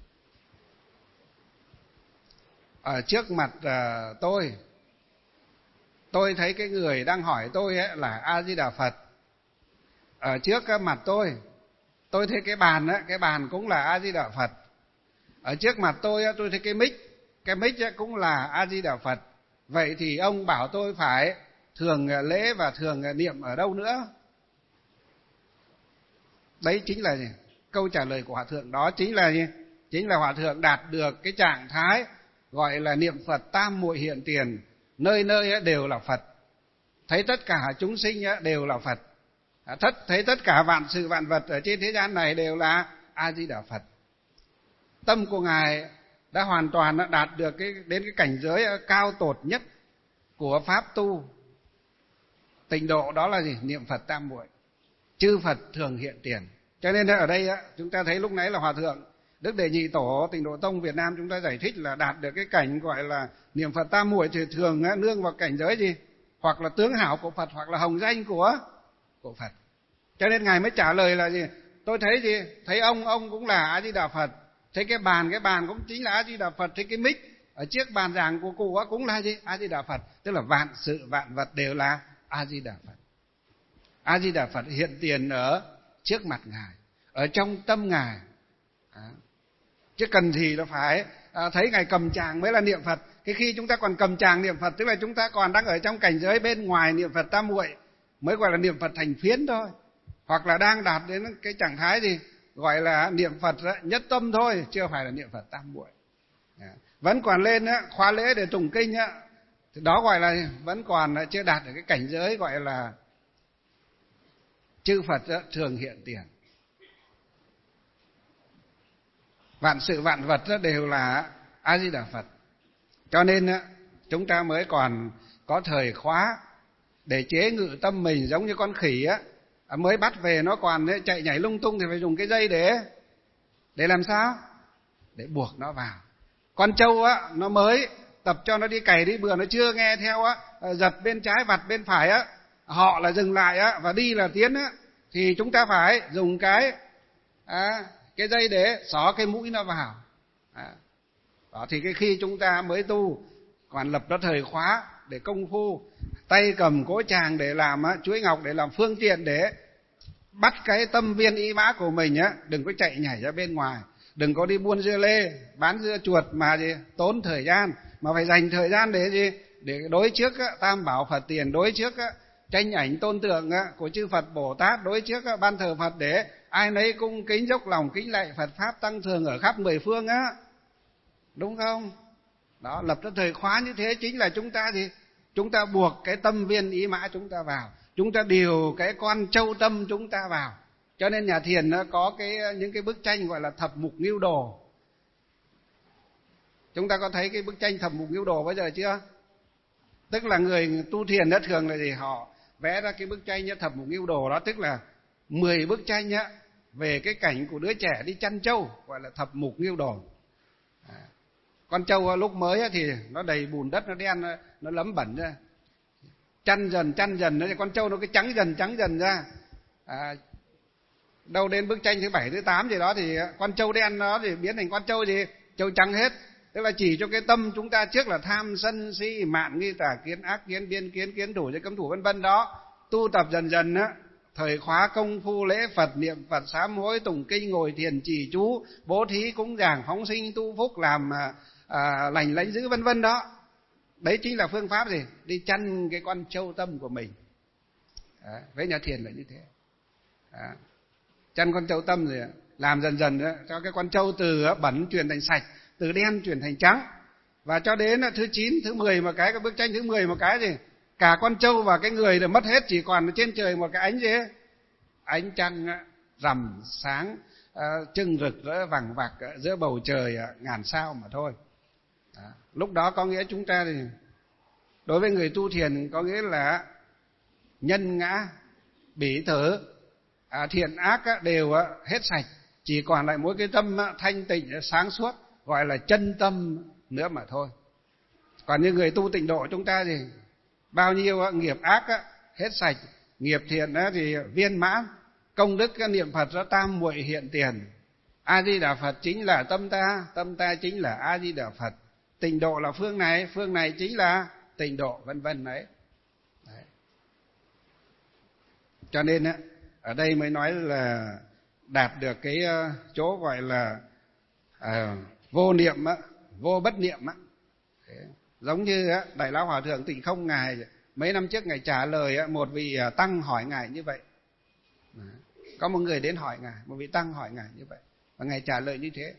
ở trước mặt à, tôi tôi thấy cái người đang hỏi tôi ấy là A Di Đà Phật. Ở trước mặt tôi tôi thấy cái bàn á, cái bàn cũng là A Di Đà Phật. Ở trước mặt tôi tôi thấy cái mic, cái mic cũng là A Di Đà Phật. Vậy thì ông bảo tôi phải thường lễ và thường niệm ở đâu nữa? Đấy chính là gì? Câu trả lời của Hòa thượng đó chính là gì? Chính là Hòa thượng đạt được cái trạng thái gọi là niệm Phật tam muội hiện tiền, nơi nơi đều là Phật, thấy tất cả chúng sinh đều là Phật, thất thấy tất cả vạn sự vạn vật ở trên thế gian này đều là A Di Đà Phật. Tâm của ngài đã hoàn toàn đạt được cái đến cái cảnh giới cao tột nhất của pháp tu tịnh độ, đó là gì? Niệm Phật tam muội, chư Phật thường hiện tiền. Cho nên ở đây chúng ta thấy lúc nãy là Hòa thượng Đức Đệ Nhị Tổ Tịnh Độ Tông Việt Nam chúng ta giải thích là đạt được cái cảnh gọi là niệm Phật tam muội thì thường nương vào cảnh giới gì? Hoặc là tướng hảo của Phật, hoặc là hồng danh của của Phật. Cho nên ngài mới trả lời là gì? Tôi thấy gì? Thấy ông ông cũng là A Di Đà Phật. Thấy cái bàn, cái bàn cũng chính là A Di Đà Phật. Thấy cái mic ở chiếc bàn giảng của cụ cũng là gì? A Di Đà Phật. Tức là vạn sự vạn vật đều là A Di Đà Phật. A Di Đà Phật hiện tiền ở trước mặt ngài, ở trong tâm ngài. À, chứ cần gì là phải à, thấy ngài cầm tràng mới là niệm Phật. Cái khi chúng ta còn cầm tràng niệm Phật, tức là chúng ta còn đang ở trong cảnh giới bên ngoài niệm Phật tam muội, mới gọi là niệm Phật thành phiến thôi. Hoặc là đang đạt đến cái trạng thái gì gọi là niệm Phật nhất tâm thôi, chưa phải là niệm Phật tam muội. À, vẫn còn lên á, khóa lễ để tụng kinh á, thì đó gọi là vẫn còn chưa đạt được cái cảnh giới gọi là chư Phật thường hiện tiền, vạn sự vạn vật đều là A Di Đà Phật. Cho nên chúng ta mới còn có thời khóa để chế ngự tâm mình, giống như con khỉ á, mới bắt về nó còn chạy nhảy lung tung thì phải dùng cái dây để để làm sao? Để buộc nó vào. Con trâu á, nó mới tập cho nó đi cày đi bừa, nó chưa nghe theo á, giật bên trái vặt bên phải á, họ là dừng lại á và đi là tiến á, thì chúng ta phải dùng cái à, cái dây để xỏ cái mũi nó vào. À, đó thì cái khi chúng ta mới tu còn lập ra thời khóa để công phu, tay cầm cỗ tràng để làm á, chuỗi ngọc để làm phương tiện để bắt cái tâm viên ý mã của mình á, đừng có chạy nhảy ra bên ngoài, đừng có đi buôn dưa lê, bán dưa chuột mà gì tốn thời gian, mà phải dành thời gian để gì? Để đối trước á, tam bảo Phật tiền, đối trước á, tranh ảnh tôn tượng á, của chư Phật Bồ Tát, đối trước á, ban thờ Phật để ai nấy cung kính dốc lòng kính lạy Phật pháp tăng thường ở khắp mười phương á, đúng không? Đó, lập ra thời khóa như thế chính là chúng ta gì? Chúng ta buộc cái tâm viên ý mã chúng ta vào, chúng ta điều cái con châu tâm chúng ta vào. Cho nên nhà thiền nó có cái những cái bức tranh gọi là thập mục ngưu đồ. Chúng ta có thấy cái bức tranh thập mục ngưu đồ bây giờ chưa? Tức là người tu thiền đó thường là gì? Họ vẽ ra cái bức tranh thập mục ngưu đồ đó, tức là mười bức tranh á, về cái cảnh của đứa trẻ đi chăn trâu, gọi là thập mục ngưu đồ. À, con trâu lúc mới thì nó đầy bùn đất, nó đen, nó lấm bẩn ra, chăn dần chăn dần nó con trâu nó cái trắng dần trắng dần ra. À, đâu đến bức tranh thứ bảy thứ tám gì đó thì con trâu đen nó thì biến thành con trâu gì? Trâu trắng hết. Tức là chỉ cho cái tâm chúng ta trước là tham sân si mạn nghi tà kiến ác kiến biên kiến kiến thủ giới cấm thủ vân vân đó, tu tập dần dần á, thời khóa công phu lễ Phật niệm Phật sám hối tụng kinh ngồi thiền trì chú bố thí cúng dường phóng sinh tu phúc làm à, à, lành lánh giữ vân vân đó. Đấy chính là phương pháp gì? Đi chăn cái con trâu tâm của mình. Đấy, với nhà thiền là như thế. Đấy, chăn con trâu tâm rồi làm dần dần đó, cho cái con trâu từ bẩn chuyển thành sạch, từ đen chuyển thành trắng. Và cho đến thứ chín, thứ mười một cái, cái bức tranh thứ mười một cái gì? Cả con trâu và cái người đều mất hết, chỉ còn trên trời một cái ánh gì ấy? Ánh trăng rằm sáng, uh, trưng rực rỡ vằng vặc giữa bầu trời ngàn sao mà thôi. Đó. Lúc đó có nghĩa chúng ta thì đối với người tu thiền có nghĩa là nhân ngã bỉ thử à, thiện ác đều hết sạch, chỉ còn lại mỗi cái tâm thanh tịnh sáng suốt gọi là chân tâm nữa mà thôi. Còn như người tu tịnh độ chúng ta thì bao nhiêu nghiệp ác hết sạch, nghiệp thiện thì viên mãn, công đức cái niệm Phật nó tam muội hiện tiền. A Di Đà Phật chính là tâm ta, tâm ta chính là A Di Đà Phật. Tịnh độ là phương này, phương này chính là tịnh độ, vân vân đấy. đấy. Cho nên á, ở đây mới nói là đạt được cái chỗ gọi là à, vô niệm á, vô bất niệm á. Giống như á, Đại Lão Hòa Thượng Tịnh Không ngài mấy năm trước ngài trả lời á, một vị tăng hỏi ngài như vậy. Có một người đến hỏi ngài, một vị tăng hỏi ngài như vậy, và ngài trả lời như thế.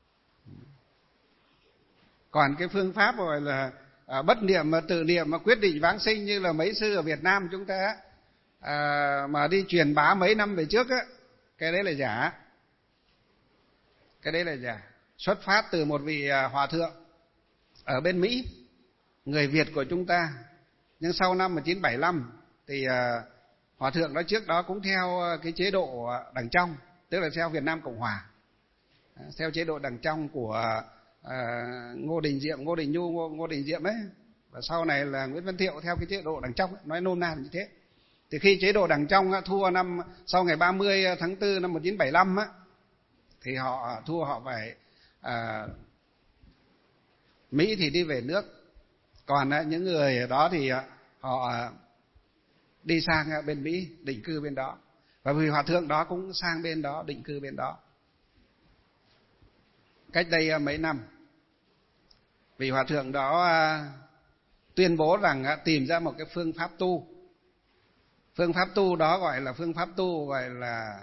Còn cái phương pháp gọi là à, bất niệm mà tự niệm mà quyết định vãng sinh như là mấy sư ở Việt Nam chúng ta à, mà đi truyền bá mấy năm về trước á, cái đấy là giả. Cái đấy là giả. Xuất phát từ một vị hòa thượng ở bên Mỹ, người Việt của chúng ta. Nhưng sau năm một nghìn chín trăm bảy mươi lăm thì à, hòa thượng đó trước đó cũng theo cái chế độ Đằng Trong, tức là theo Việt Nam Cộng Hòa, theo chế độ Đằng Trong của à, Ngô Đình Diệm, Ngô Đình Nhu, Ngô, Ngô Đình Diệm ấy, và sau này là Nguyễn Văn Thiệu theo cái chế độ Đằng Trong ấy, nói nôm na như thế. Thì khi chế độ Đằng Trong á, thua năm sau ngày ba mươi tháng tư năm một nghìn chín trăm bảy mươi lăm á, thì họ thua, họ phải à, Mỹ thì đi về nước, còn á, những người đó thì họ đi sang bên Mỹ định cư bên đó, và vì hòa thượng đó cũng sang bên đó định cư bên đó. Cách đây mấy năm, vị hòa thượng đó tuyên bố rằng tìm ra một cái phương pháp tu. Phương pháp tu đó gọi là phương pháp tu gọi là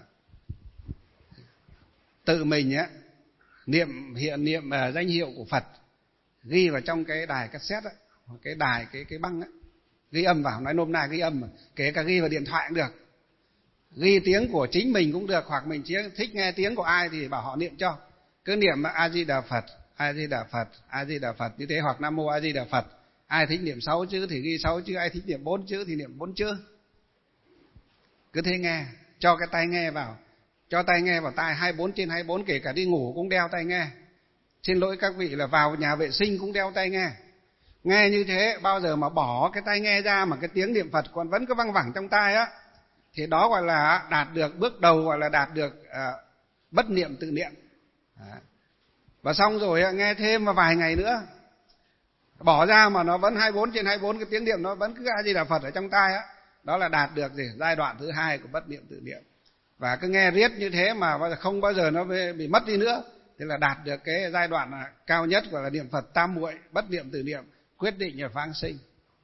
tự mình á, niệm hiện niệm danh hiệu của Phật, ghi vào trong cái đài cassette ấy, cái đài cái cái băng ấy, ghi âm vào, nói nôm na ghi âm, kể cả ghi vào điện thoại cũng được, ghi tiếng của chính mình cũng được, hoặc mình chỉ thích nghe tiếng của ai thì bảo họ niệm cho, cứ niệm A Di Đà Phật, A Di Đà Phật, A Di Đà Phật như thế, hoặc Nam Mô A Di Đà Phật. Ai thích niệm sáu chữ thì ghi sáu chữ, ai thích niệm bốn chữ thì niệm bốn chữ. Cứ thế nghe, cho cái tai nghe vào, cho tai nghe vào tai hai mươi bốn trên hai mươi bốn, kể cả đi ngủ cũng đeo tai nghe. Xin lỗi các vị là vào nhà vệ sinh cũng đeo tai nghe. Nghe như thế, bao giờ mà bỏ cái tai nghe ra mà cái tiếng niệm Phật còn vẫn cứ văng vẳng trong tai á, thì đó gọi là đạt được bước đầu, gọi là đạt được à, bất niệm tự niệm. À. Và xong rồi nghe thêm mà vài ngày nữa, bỏ ra mà nó vẫn hai mươi bốn trên hai mươi bốn, cái tiếng niệm nó vẫn cứ A Di Đà Phật ở trong tai á, đó là đạt được gì? Giai đoạn thứ hai của bất niệm tự niệm. Và cứ nghe riết như thế mà không bao giờ nó bị mất đi nữa, thì là đạt được cái giai đoạn cao nhất gọi là niệm Phật tam muội, bất niệm tự niệm, quyết định là vãng sinh.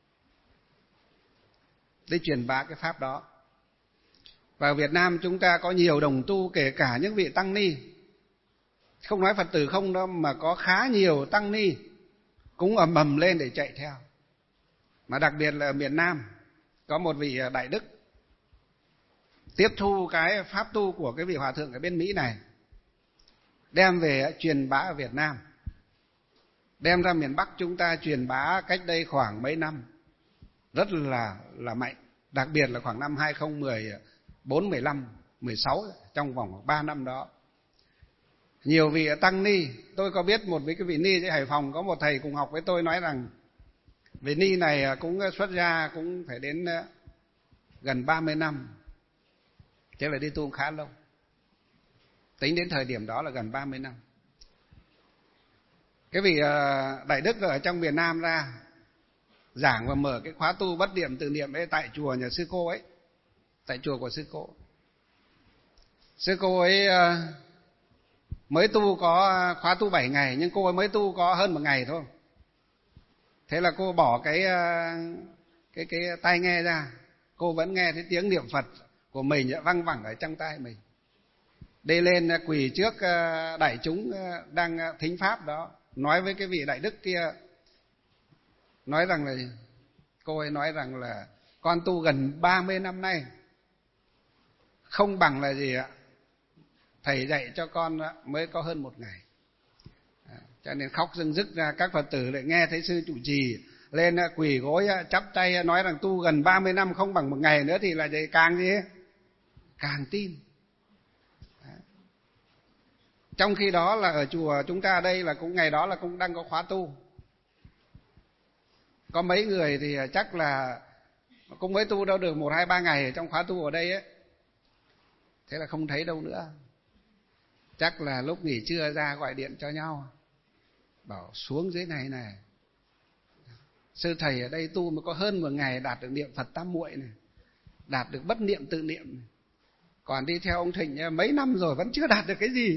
Để truyền bá cái pháp đó. Và ở Việt Nam chúng ta có nhiều đồng tu, kể cả những vị tăng ni, không nói Phật tử không đâu, mà có khá nhiều tăng ni cũng ầm ầm lên để chạy theo. Mà đặc biệt là ở miền Nam có một vị đại đức tiếp thu cái pháp tu của cái vị hòa thượng ở bên Mỹ này, đem về truyền bá ở Việt Nam, đem ra miền Bắc chúng ta truyền bá cách đây khoảng mấy năm, rất là là mạnh. Đặc biệt là khoảng năm hai không một bốn, mười lăm, mười sáu, trong vòng ba năm đó. Nhiều vị tăng ni, tôi có biết một cái vị ni ở Hải Phòng, có một thầy cùng học với tôi nói rằng vị ni này cũng xuất gia cũng phải đến gần ba mươi năm, thế là đi tu khá lâu. Tính đến thời điểm đó là gần ba mươi năm. Cái vị đại đức ở trong miền Nam ra giảng và mở cái khóa tu bất niệm tự niệm ấy tại chùa nhà sư cô ấy, tại chùa của sư cô. Sư cô ấy mới tu có khóa tu bảy ngày, nhưng cô ấy mới tu có hơn một ngày thôi. Thế là cô bỏ cái cái cái tai nghe ra, cô vẫn nghe thấy tiếng niệm Phật của mình văng vẳng ở trong tai mình. Đi lên quỳ trước đại chúng đang thính pháp đó, nói với cái vị đại đức kia, nói rằng là cô ấy nói rằng là con tu gần ba mươi năm nay không bằng là gì ạ, thầy dạy cho con mới có hơn một ngày. Cho nên khóc rưng rức ra. Các Phật tử lại nghe thấy sư trụ trì lên quỳ gối chắp tay nói rằng tu gần ba mươi năm không bằng một ngày nữa thì là càng gì ấy? Càng tin. Trong khi đó là ở chùa chúng ta ở đây là cũng ngày đó là cũng đang có khóa tu. Có mấy người thì chắc là cũng mới tu đâu được một hai ba ngày ở trong khóa tu ở đây ấy. Thế là không thấy đâu nữa. Chắc là lúc nghỉ trưa ra gọi điện cho nhau, bảo xuống dưới này này, sư thầy ở đây tu mới có hơn một ngày đạt được niệm Phật tam muội này, đạt được bất niệm tự niệm này. Còn đi theo ông Thịnh mấy năm rồi vẫn chưa đạt được cái gì.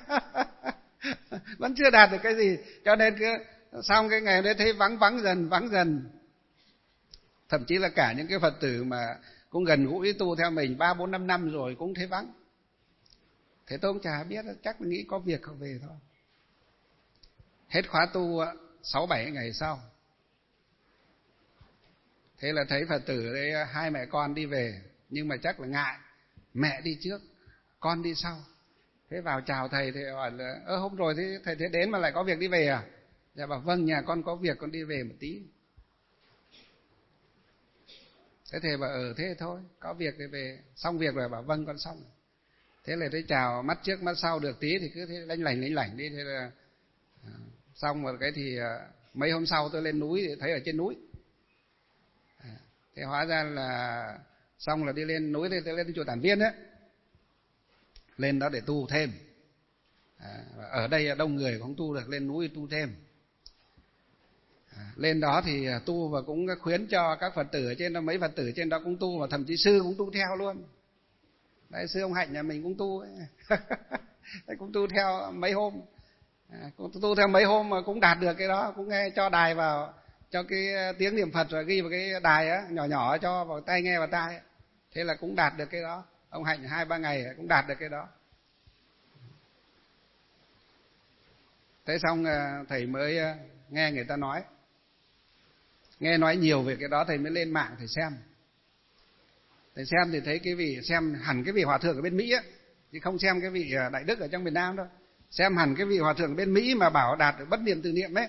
Vẫn chưa đạt được cái gì. Cho nên cứ xong cái ngày đấy thấy vắng vắng dần vắng dần. Thậm chí là cả những cái Phật tử mà cũng gần gũi tu theo mình ba bốn năm năm rồi cũng thấy vắng. Thế tôi cũng chả biết, chắc là nghĩ có việc không về thôi. Hết khóa tu sáu bảy ngày sau, thế là thấy Phật tử đấy hai mẹ con đi về, nhưng mà chắc là ngại, mẹ đi trước con đi sau. Thế vào chào thầy, thầy hỏi là ơ hôm rồi thế thầy thế đến mà lại có việc đi về à? Dạ bảo vâng, nhà con có việc con đi về một tí. Thế thầy bảo ờ thế thôi, có việc thì về. Xong việc rồi bảo vâng con xong. Thế là thấy chào mắt trước mắt sau được tí thì cứ thế lanh lảnh lanh lảnh đi. Thế là xong rồi cái thì mấy hôm sau tôi lên núi thì thấy ở trên núi. Thế hóa ra là xong là đi lên núi thì tôi lên chùa Tản Viên ấy, lên đó để tu thêm. À, ở đây đông người không tu được, lên núi tu thêm. À, lên đó thì tu và cũng khuyến cho các Phật tử ở trên đó, mấy Phật tử trên đó cũng tu, và thậm chí sư cũng tu theo luôn. Đấy, sư ông Hạnh nhà mình cũng tu ấy. Cũng tu theo mấy hôm. À, cũng tu theo mấy hôm mà cũng đạt được cái đó, cũng nghe cho đài vào, cho cái tiếng niệm Phật rồi ghi vào cái đài á, nhỏ nhỏ cho vào tay, nghe vào tai. Thế là cũng đạt được cái đó. Ông Hạnh hai ba ngày cũng đạt được cái đó. Thế xong thầy mới nghe người ta nói, nghe nói nhiều về cái đó, thầy mới lên mạng thầy xem. Thầy xem thì thấy cái vị, xem hẳn cái vị hòa thượng ở bên Mỹ á, chứ không xem cái vị đại đức ở trong miền Nam đâu. Xem hẳn cái vị hòa thượng bên Mỹ mà bảo đạt được bất niệm từ niệm ấy.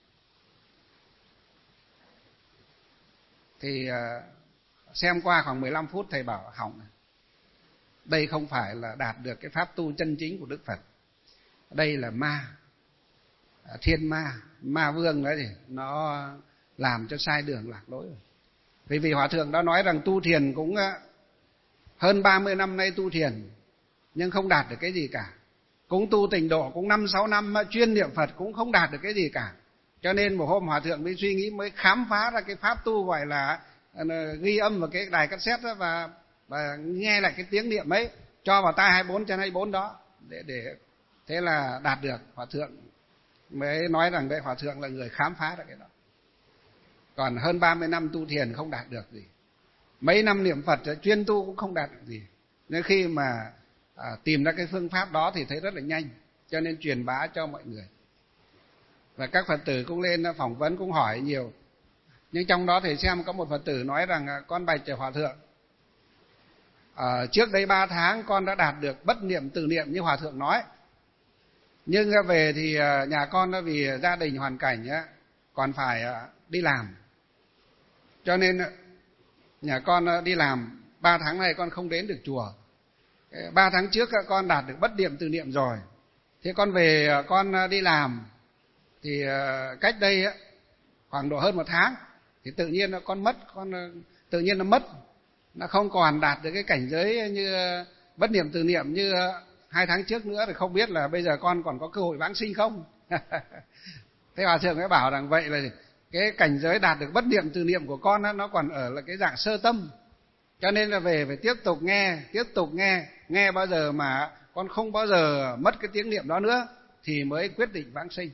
Thì xem qua khoảng mười lăm phút thầy bảo hỏng này. Đây không phải là đạt được cái pháp tu chân chính của Đức Phật. Đây là ma, thiên ma, ma vương đấy, thì nó làm cho sai đường lạc lối rồi. Vì vị hòa thượng đó nói rằng tu thiền cũng hơn ba mươi năm nay tu thiền, nhưng không đạt được cái gì cả. Cũng tu tịnh độ cũng năm sáu năm chuyên niệm Phật cũng không đạt được cái gì cả. Cho nên một hôm hòa thượng mới suy nghĩ, mới khám phá ra cái pháp tu gọi là ghi âm vào cái đài cassette đó, và và nghe lại cái tiếng niệm ấy, cho vào tai hai mươi bốn trên hai mươi bốn đó, để để thế là đạt được. Hòa thượng mới nói rằng đấy, hòa thượng là người khám phá ra cái đó. Còn hơn ba mươi năm tu thiền không đạt được gì, mấy năm niệm Phật chuyên tu cũng không đạt được gì. Nên khi mà à, tìm ra cái phương pháp đó thì thấy rất là nhanh, cho nên truyền bá cho mọi người. Và các Phật tử cũng lên phỏng vấn, cũng hỏi nhiều. Nhưng trong đó thầy xem có một Phật tử nói rằng con bạch hòa thượng, à, trước đây ba tháng con đã đạt được bất niệm từ niệm như hòa thượng nói, nhưng về thì nhà con vì gia đình hoàn cảnh còn phải đi làm, cho nên nhà con đi làm ba tháng này con không đến được chùa. Ba tháng trước con đạt được bất niệm từ niệm rồi, thế con về con đi làm thì cách đây khoảng độ hơn một tháng thì tự nhiên con mất, con tự nhiên nó mất, nó không còn đạt được cái cảnh giới như bất niệm từ niệm như hai tháng trước nữa, thì không biết là bây giờ con còn có cơ hội vãng sinh không. Thế hòa thượng mới bảo rằng vậy là cái cảnh giới đạt được bất niệm từ niệm của con đó, nó còn ở là cái dạng sơ tâm, cho nên là về phải tiếp tục nghe, tiếp tục nghe, nghe bao giờ mà con không bao giờ mất cái tiếng niệm đó nữa thì mới quyết định vãng sinh.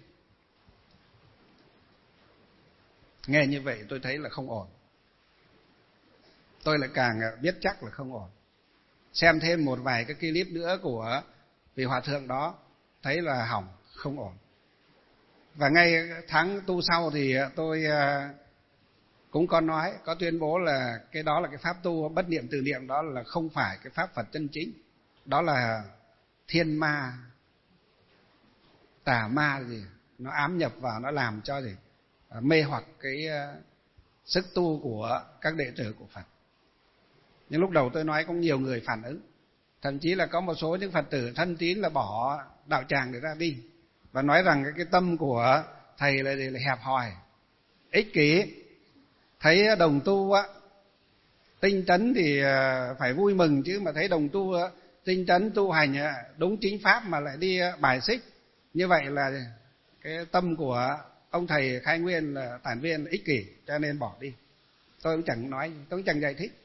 Nghe như vậy tôi thấy là không ổn, tôi lại càng biết chắc là không ổn. Xem thêm một vài cái clip nữa của vị hòa thượng đó, thấy là hỏng, không ổn. Và ngay tháng tu sau thì tôi cũng có nói, có tuyên bố là cái đó là cái pháp tu bất niệm từ niệm, đó là không phải cái pháp Phật chân chính, đó là thiên ma, tà ma gì, nó ám nhập vào, nó làm cho gì mê hoặc cái sức tu của các đệ tử của Phật. Nhưng lúc đầu tôi nói cũng nhiều người phản ứng, thậm chí là có một số những Phật tử thân tín là bỏ đạo tràng để ra đi và nói rằng cái, cái tâm của thầy là, là hẹp hòi, ích kỷ. Thấy đồng tu á tinh tấn thì phải vui mừng, chứ mà thấy đồng tu tinh tấn tu hành đúng chính pháp mà lại đi bài xích, như vậy là cái tâm của ông thầy khai nguyên là tản viên ích kỷ, cho nên bỏ đi. Tôi cũng chẳng nói, tôi cũng chẳng giải thích.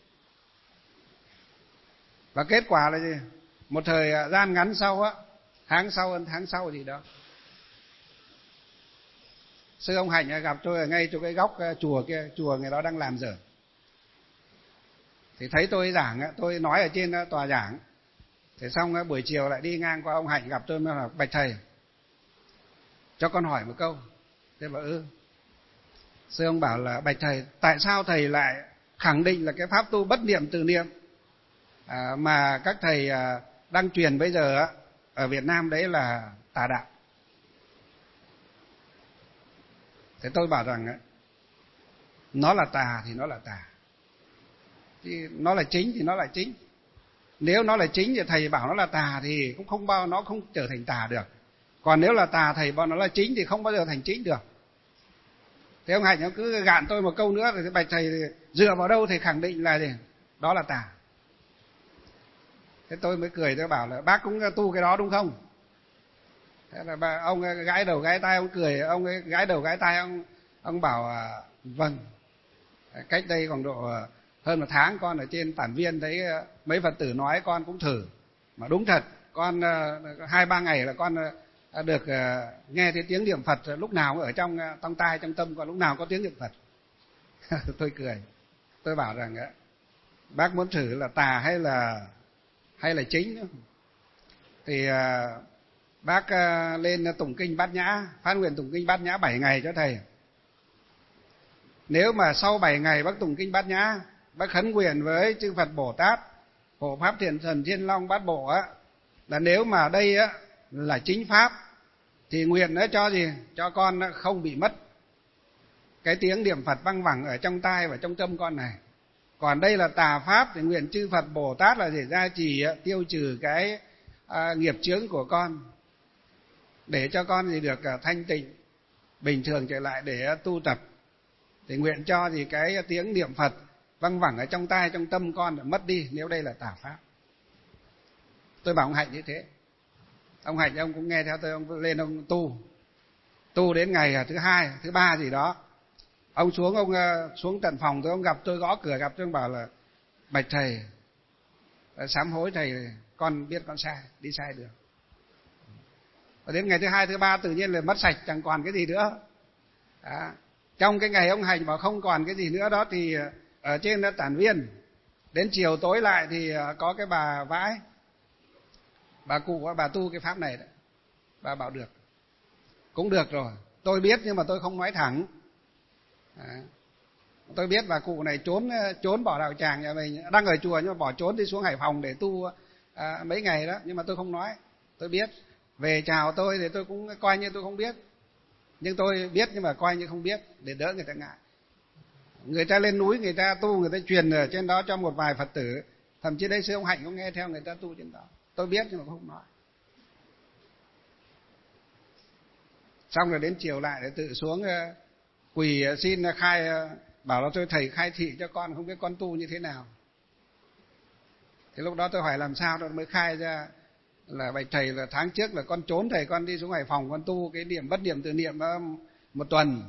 Và kết quả là gì? Một thời gian ngắn sau á, tháng sau hơn tháng sau gì đó, sư ông Hạnh gặp tôi ở ngay chỗ cái góc chùa kia, chùa người đó đang làm dở. Thì thấy tôi giảng, tôi nói ở trên tòa giảng, thế xong buổi chiều lại đi ngang qua ông Hạnh gặp tôi, mới là bạch thầy, cho con hỏi một câu. Thế bảo ư. Sư ông bảo là bạch thầy, tại sao thầy lại khẳng định là cái pháp tu bất niệm từ niệm à, mà các thầy à, đang truyền bây giờ ở Việt Nam đấy là tà đạo? Thế tôi bảo rằng nó là tà thì nó là tà, thì nó là chính thì nó là chính. Nếu nó là chính thì thầy bảo nó là tà thì cũng không bao nó không trở thành tà được. Còn nếu là tà thầy bảo nó là chính thì không bao giờ thành chính được. Thế ông Hạnh nó cứ gạn tôi một câu nữa, thì bạch thầy dựa vào đâu thầy khẳng định là gì? Đó là tà. Thế tôi mới cười, tôi bảo là bác cũng tu cái đó đúng không? Thế là bà, ông gãi đầu gãi tai, ông cười, ông ấy gãi đầu gãi tai, ông ông bảo à, vâng. Cách đây còn độ hơn một tháng con ở trên Tản Viên thấy mấy Phật tử nói, con cũng thử mà đúng thật. Con hai ba ngày là con được nghe thấy tiếng niệm Phật lúc nào cũng ở trong trong tai trong tâm, còn lúc nào có tiếng niệm Phật. Tôi cười, tôi bảo rằng bác muốn thử là tà hay là hay là chính nữa. Thì bác lên tụng kinh Bát Nhã, phát nguyện tụng kinh Bát Nhã bảy ngày cho thầy. Nếu mà sau bảy ngày bác tụng kinh Bát Nhã, bác khấn nguyện với chư Phật Bồ Tát, Hộ Pháp Thiện Thần Thiên Long Bát Bộ á, là nếu mà đây á là chính pháp thì nguyện nó cho gì? Cho con không bị mất cái tiếng niệm Phật văng vẳng ở trong tai và trong tâm con này. Còn đây là tà pháp thì nguyện chư Phật Bồ Tát là để gia trì tiêu trừ cái à, nghiệp chướng của con, để cho con gì được à, thanh tịnh bình thường trở lại để tu tập. Thì nguyện cho gì cái tiếng niệm Phật văng vẳng ở trong tai trong tâm con đã mất đi nếu đây là tà pháp. Tôi bảo ông Hạnh như thế. Ông Hạnh ông cũng nghe theo tôi, ông lên ông tu. Tu đến ngày thứ hai, thứ ba gì đó, ông xuống ông xuống tận phòng tôi, ông gặp tôi, gõ cửa gặp tôi, ông bảo là bạch thầy, sám hối thầy, con biết con sai, đi sai được. Và đến ngày thứ hai thứ ba tự nhiên là mất sạch, chẳng còn cái gì nữa. Đó. Trong cái ngày ông Hành bảo không còn cái gì nữa đó, thì ở trên Tản Viên đến chiều tối lại thì có cái bà Vãi, bà cụ bà tu cái pháp này đấy, bà bảo được, cũng được rồi. Tôi biết nhưng mà tôi không nói thẳng. À, tôi biết bà cụ này trốn trốn bỏ đạo tràng nhà mình, đang ở chùa nhưng mà bỏ trốn đi xuống Hải Phòng để tu à, mấy ngày đó, nhưng mà tôi không nói. Tôi biết, về chào tôi thì tôi cũng coi như tôi không biết, nhưng tôi biết nhưng mà coi như không biết để đỡ người ta ngại. Người ta lên núi người ta tu, người ta truyền ở trên đó cho một vài Phật tử, thậm chí đây sư ông Hạnh cũng nghe theo người ta tu trên đó. Tôi biết nhưng mà không nói. Xong rồi đến chiều lại để tự xuống quỳ xin khai, bảo là tôi thầy khai thị cho con, không biết con tu như thế nào. Thì lúc đó tôi hỏi làm sao, tôi mới khai ra là bạch thầy là tháng trước là con trốn thầy, con đi xuống Hải Phòng con tu cái niệm bất niệm từ niệm một tuần.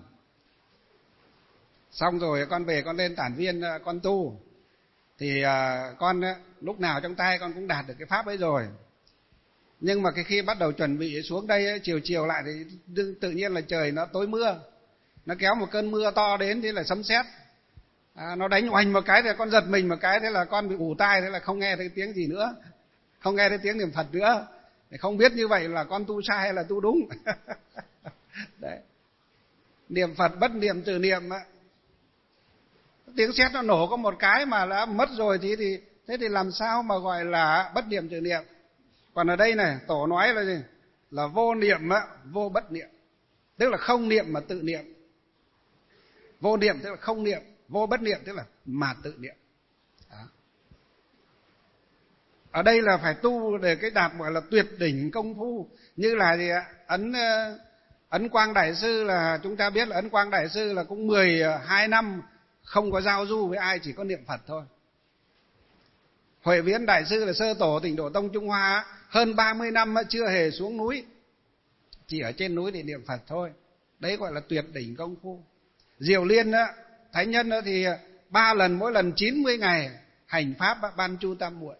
Xong rồi con về con lên Tản Viên con tu. Thì con lúc nào trong tay con cũng đạt được cái pháp ấy rồi. Nhưng mà cái khi bắt đầu chuẩn bị xuống đây chiều chiều lại thì tự nhiên là trời nó tối mưa. Nó kéo một cơn mưa to đến, thế là sấm sét. À, nó đánh oanh một cái thì con giật mình một cái, thế là con bị ù tai, thế là không nghe thấy tiếng gì nữa, không nghe thấy tiếng niệm Phật nữa. Không biết như vậy là con tu sai hay là tu đúng. Đấy. Niệm Phật bất niệm từ niệm á, tiếng sét nó nổ có một cái mà đã mất rồi thì, thì thế thì làm sao mà gọi là bất niệm từ niệm. Còn ở đây này tổ nói là gì? Là vô niệm á, vô bất niệm. tức là không niệm mà tự niệm. Vô niệm tức là không niệm, vô bất niệm tức là mà tự niệm. Đó. Ở đây là phải tu để cái đạt gọi là tuyệt đỉnh công phu, như là gì ạ? Ấn Ấn Quang Đại Sư là chúng ta biết là Ấn Quang Đại Sư là cũng mười hai năm không có giao du với ai, chỉ có niệm Phật thôi. Huệ Viễn Đại Sư là sơ tổ Tịnh Độ Tông Trung Hoa, hơn ba mươi năm chưa hề xuống núi, chỉ ở trên núi để niệm Phật thôi. Đấy gọi là tuyệt đỉnh công phu. Diệu Liên á, thánh nhân á thì ba lần, mỗi lần chín mươi ngày hành pháp ban chu tam muội.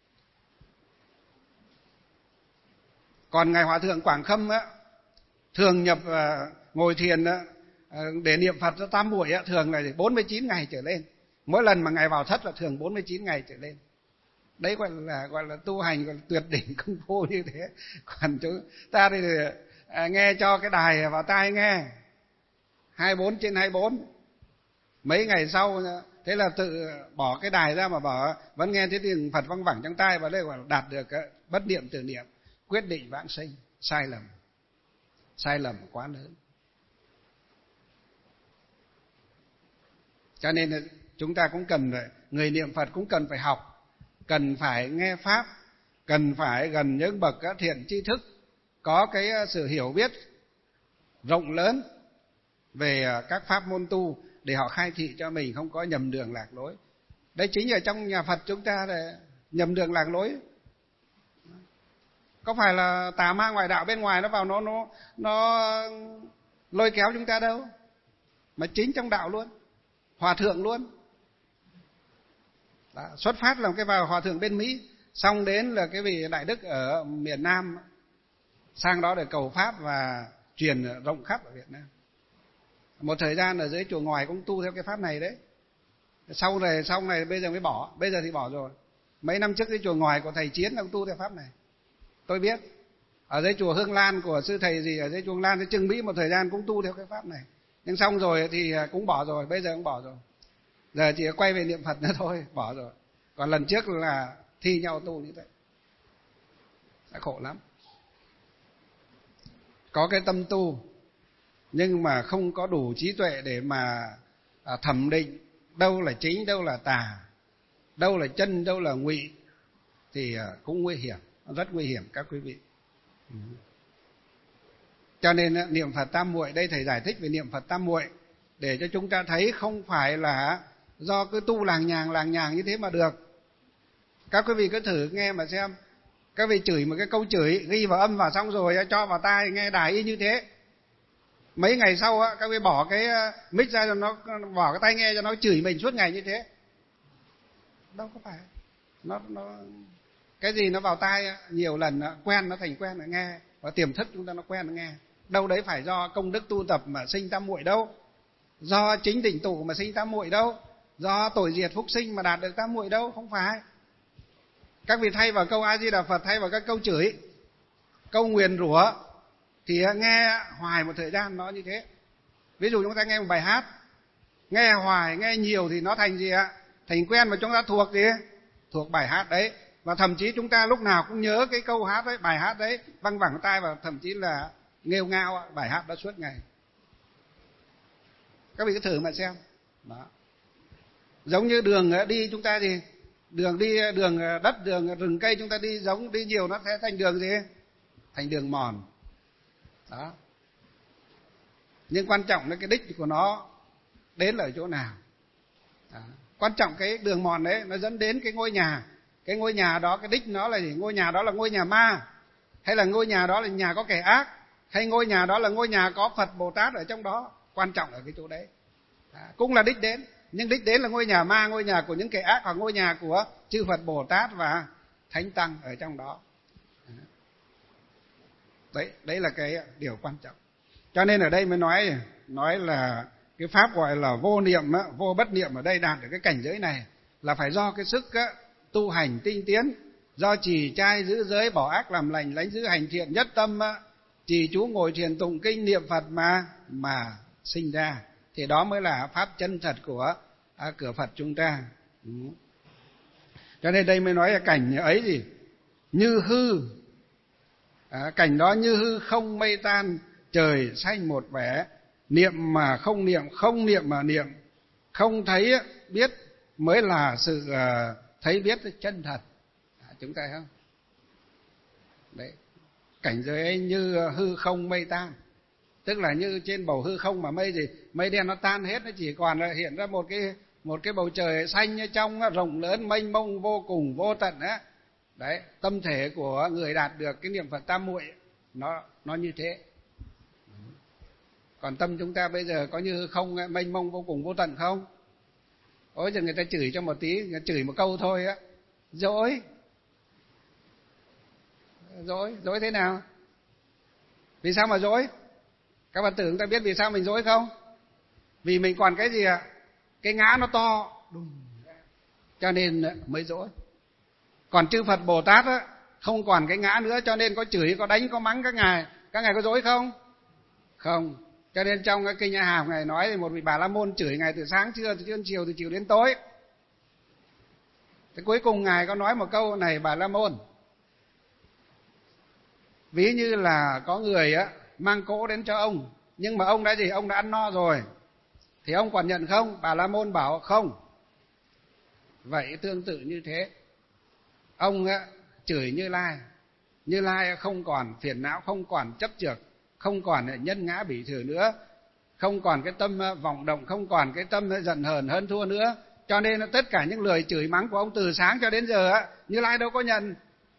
Còn ngài Hòa thượng Quảng Khâm á, thường nhập ngồi thiền á, để niệm Phật cho tam muội á, thường là bốn mươi chín ngày trở lên. Mỗi lần mà ngài vào thất là thường bốn mươi chín ngày trở lên. Đấy gọi là gọi là tu hành, gọi là tuyệt đỉnh công phu như thế. Còn chúng ta thì à, nghe cho cái đài vào tai nghe hai mươi bốn trên hai mươi bốn, mấy ngày sau thế là tự bỏ cái đài ra mà bảo vẫn nghe thấy tiếng Phật văng vẳng trong tai, và đây gọi là đạt được cái bất niệm tự niệm, quyết định vãng sinh. Sai lầm, sai lầm quá lớn. Cho nên chúng ta cũng cần, người niệm Phật cũng cần phải học, cần phải nghe pháp, cần phải gần những bậc thiện tri thức, có cái sự hiểu biết rộng lớn về các pháp môn tu để họ khai thị cho mình không có nhầm đường lạc lối. Đấy chính ở trong nhà Phật chúng ta là nhầm đường lạc lối. Có phải là tà ma ngoại đạo bên ngoài nó vào nó nó nó lôi kéo chúng ta đâu, mà chính trong đạo luôn, hòa thượng luôn. Đó, xuất phát là cái vào hòa thượng bên Mỹ, xong đến là cái vị đại đức ở miền Nam sang đó để cầu pháp và truyền rộng khắp ở Việt Nam. Một thời gian ở dưới chùa Ngòi cũng tu theo cái pháp này đấy. Sau này sau này bây giờ mới bỏ, bây giờ thì bỏ rồi. Mấy năm trước cái chùa Ngòi của thầy Chiến ông tu theo pháp này. Tôi biết. Ở dưới chùa Hương Lan của sư thầy gì ở dưới chùa Hương Lan, cái Trưng Mỹ một thời gian cũng tu theo cái pháp này. Nhưng xong rồi thì cũng bỏ rồi, bây giờ cũng bỏ rồi. Giờ chỉ quay về niệm Phật nữa thôi, bỏ rồi. Còn lần trước là thi nhau tu như thế. Đã khổ lắm. Có cái tâm tu nhưng mà không có đủ trí tuệ để mà thẩm định đâu là chính, đâu là tà, đâu là chân, đâu là ngụy thì cũng nguy hiểm, rất nguy hiểm các quý vị. Cho nên niệm Phật tam muội, đây thầy giải thích về niệm Phật tam muội để cho chúng ta thấy không phải là do cứ tu làng nhàng làng nhàng như thế mà được. Các quý vị cứ thử nghe mà xem, các vị chửi một cái câu chửi ghi vào âm vào xong rồi cho vào tai nghe đài y như thế, mấy ngày sau á các vị bỏ cái mic ra cho nó, bỏ cái tai nghe cho nó chửi mình suốt ngày như thế. Đâu có phải, nó nó cái gì nó vào tai nhiều lần quen, nó thành quen rồi nghe, và tiềm thức chúng ta nó quen nó nghe. Đâu đấy phải do công đức tu tập mà sinh tam muội đâu, do chính tịnh tụ mà sinh tam muội đâu, do tội diệt phúc sinh mà đạt được tam muội đâu, không phải. Các vị thay vào câu A Di Đà Phật, thay vào các câu chửi, câu nguyền rủa thì nghe hoài một thời gian nó như thế. Ví dụ chúng ta nghe một bài hát, nghe hoài, nghe nhiều thì nó thành gì ạ? Thành quen, mà chúng ta thuộc gì? Thuộc bài hát đấy. Và thậm chí chúng ta lúc nào cũng nhớ cái câu hát đấy, bài hát đấy, văng vẳng tai, và thậm chí là nghêu ngao bài hát đó suốt ngày. Các vị cứ thử mà xem. Đó. Giống như đường đi chúng ta thì đường đi, đường đất, đường rừng cây chúng ta đi giống đi nhiều nó sẽ thành đường gì? Thành đường mòn. Đó. Nhưng quan trọng là cái đích của nó đến là ở chỗ nào. Đó. Quan trọng cái đường mòn đấy nó dẫn đến cái ngôi nhà. Cái ngôi nhà đó, cái đích nó là gì? Ngôi nhà đó là ngôi nhà ma, hay là ngôi nhà đó là nhà có kẻ ác, hay ngôi nhà đó là ngôi nhà có Phật Bồ Tát ở trong đó. Quan trọng ở cái chỗ đấy. Đó. Cũng là đích đến, nhưng đích đến là ngôi nhà ma, ngôi nhà của những kẻ ác, hoặc ngôi nhà của chư Phật Bồ Tát và Thánh Tăng ở trong đó. Đấy, đấy là cái điều quan trọng. Cho nên ở đây mới nói nói là cái pháp gọi là vô niệm, vô bất niệm ở đây đạt được cái cảnh giới này là phải do cái sức tu hành tinh tiến, do trì trai giữ giới, bỏ ác làm lành, lánh giữ hành thiện, nhất tâm trì chú ngồi thiền tụng kinh niệm Phật mà mà sinh ra. Thì đó mới là pháp chân thật của à, cửa Phật chúng ta. Ừ. Cho nên đây mới nói là cảnh ấy gì? Như hư. À, cảnh đó như hư không mây tan, trời xanh một vẻ, niệm mà không niệm, không niệm mà niệm, không thấy biết mới là sự thấy biết chân thật. À, chúng ta thấy không? Đấy, cảnh giới ấy như hư không mây tan, tức là như trên bầu hư không mà mây gì, mây đen nó tan hết, nó chỉ còn là hiện ra một cái một cái bầu trời xanh trong, rộng lớn mênh mông vô cùng vô tận á. Đấy, tâm thể của người đạt được cái niệm Phật tam muội nó nó như thế. Còn tâm chúng ta bây giờ có như hư không mênh mông vô cùng vô tận không? Ôi giờ người ta chửi cho một tí, người ta chửi một câu thôi á, dối. Dối, dối thế nào? Vì sao mà dối? Các bạn tưởng ta biết vì sao mình dối không? Vì mình còn cái gì ạ? Cái ngã nó to, cho nên mới dối. Còn chư Phật Bồ Tát á, không còn cái ngã nữa, cho nên có chửi, có đánh, có mắng các ngài. Các ngài có dối không? Không. Cho nên trong cái kinh A Hàm ngài nói thì một vị Bà La Môn chửi ngài từ sáng trưa, từ trưa đến chiều, từ chiều đến tối. Thế cuối cùng ngài có nói một câu này: Bà La Môn, ví như là có người á mang cỗ đến cho ông, nhưng mà ông đã gì? Ông đã ăn no rồi, thì ông còn nhận không? Bà La Môn bảo không. Vậy tương tự như thế, ông á, chửi Như Lai, Như Lai không còn phiền não, không còn chấp chược, không còn nhân ngã bỉ thử nữa, không còn cái tâm vọng động, không còn cái tâm giận hờn hơn thua nữa. Cho nên tất cả những lời chửi mắng của ông từ sáng cho đến giờ á, Như Lai đâu có nhận.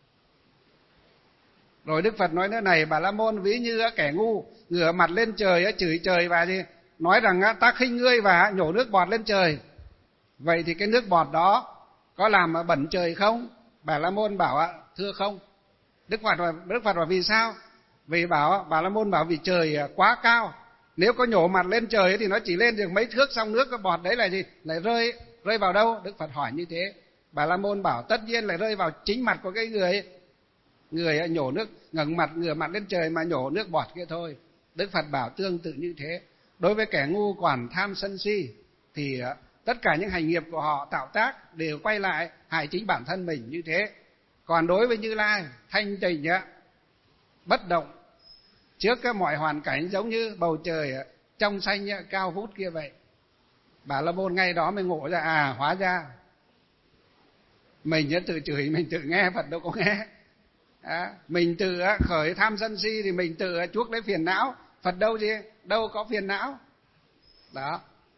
Rồi Đức Phật nói nữa này: Bà La Môn, ví như kẻ ngu ngửa mặt lên trời chửi trời và gì, nói rằng ta khinh ngươi và nhổ nước bọt lên trời. Vậy thì cái nước bọt đó có làm bẩn trời không? Bà La Môn bảo thưa không. Đức Phật Đức Phật bảo vì sao? Vì bảo Bà La Môn bảo vì trời quá cao, nếu có nhổ mặt lên trời thì nó chỉ lên được mấy thước, xong nước cái bọt đấy là gì? Lại rơi rơi vào đâu? Đức Phật hỏi như thế. Bà La Môn bảo tất nhiên lại rơi vào chính mặt của cái người người nhổ nước, ngẩng mặt ngửa mặt lên trời mà nhổ nước bọt kia thôi. Đức Phật bảo tương tự như thế, đối với kẻ ngu còn tham sân si thì tất cả những hành nghiệp của họ tạo tác đều quay lại hại chính bản thân mình như thế. Còn đối với Như Lai thanh tịnh á, bất động trước các mọi hoàn cảnh, giống như bầu trời trong xanh cao vút kia vậy. Bà La Môn ngay đó mới ngộ ra, à hóa ra mình tự chửi mình tự nghe, Phật đâu có nghe. À, mình tự khởi tham sân si thì mình tự chuốc lấy phiền não, Phật đâu gì, đâu có phiền não. Đó,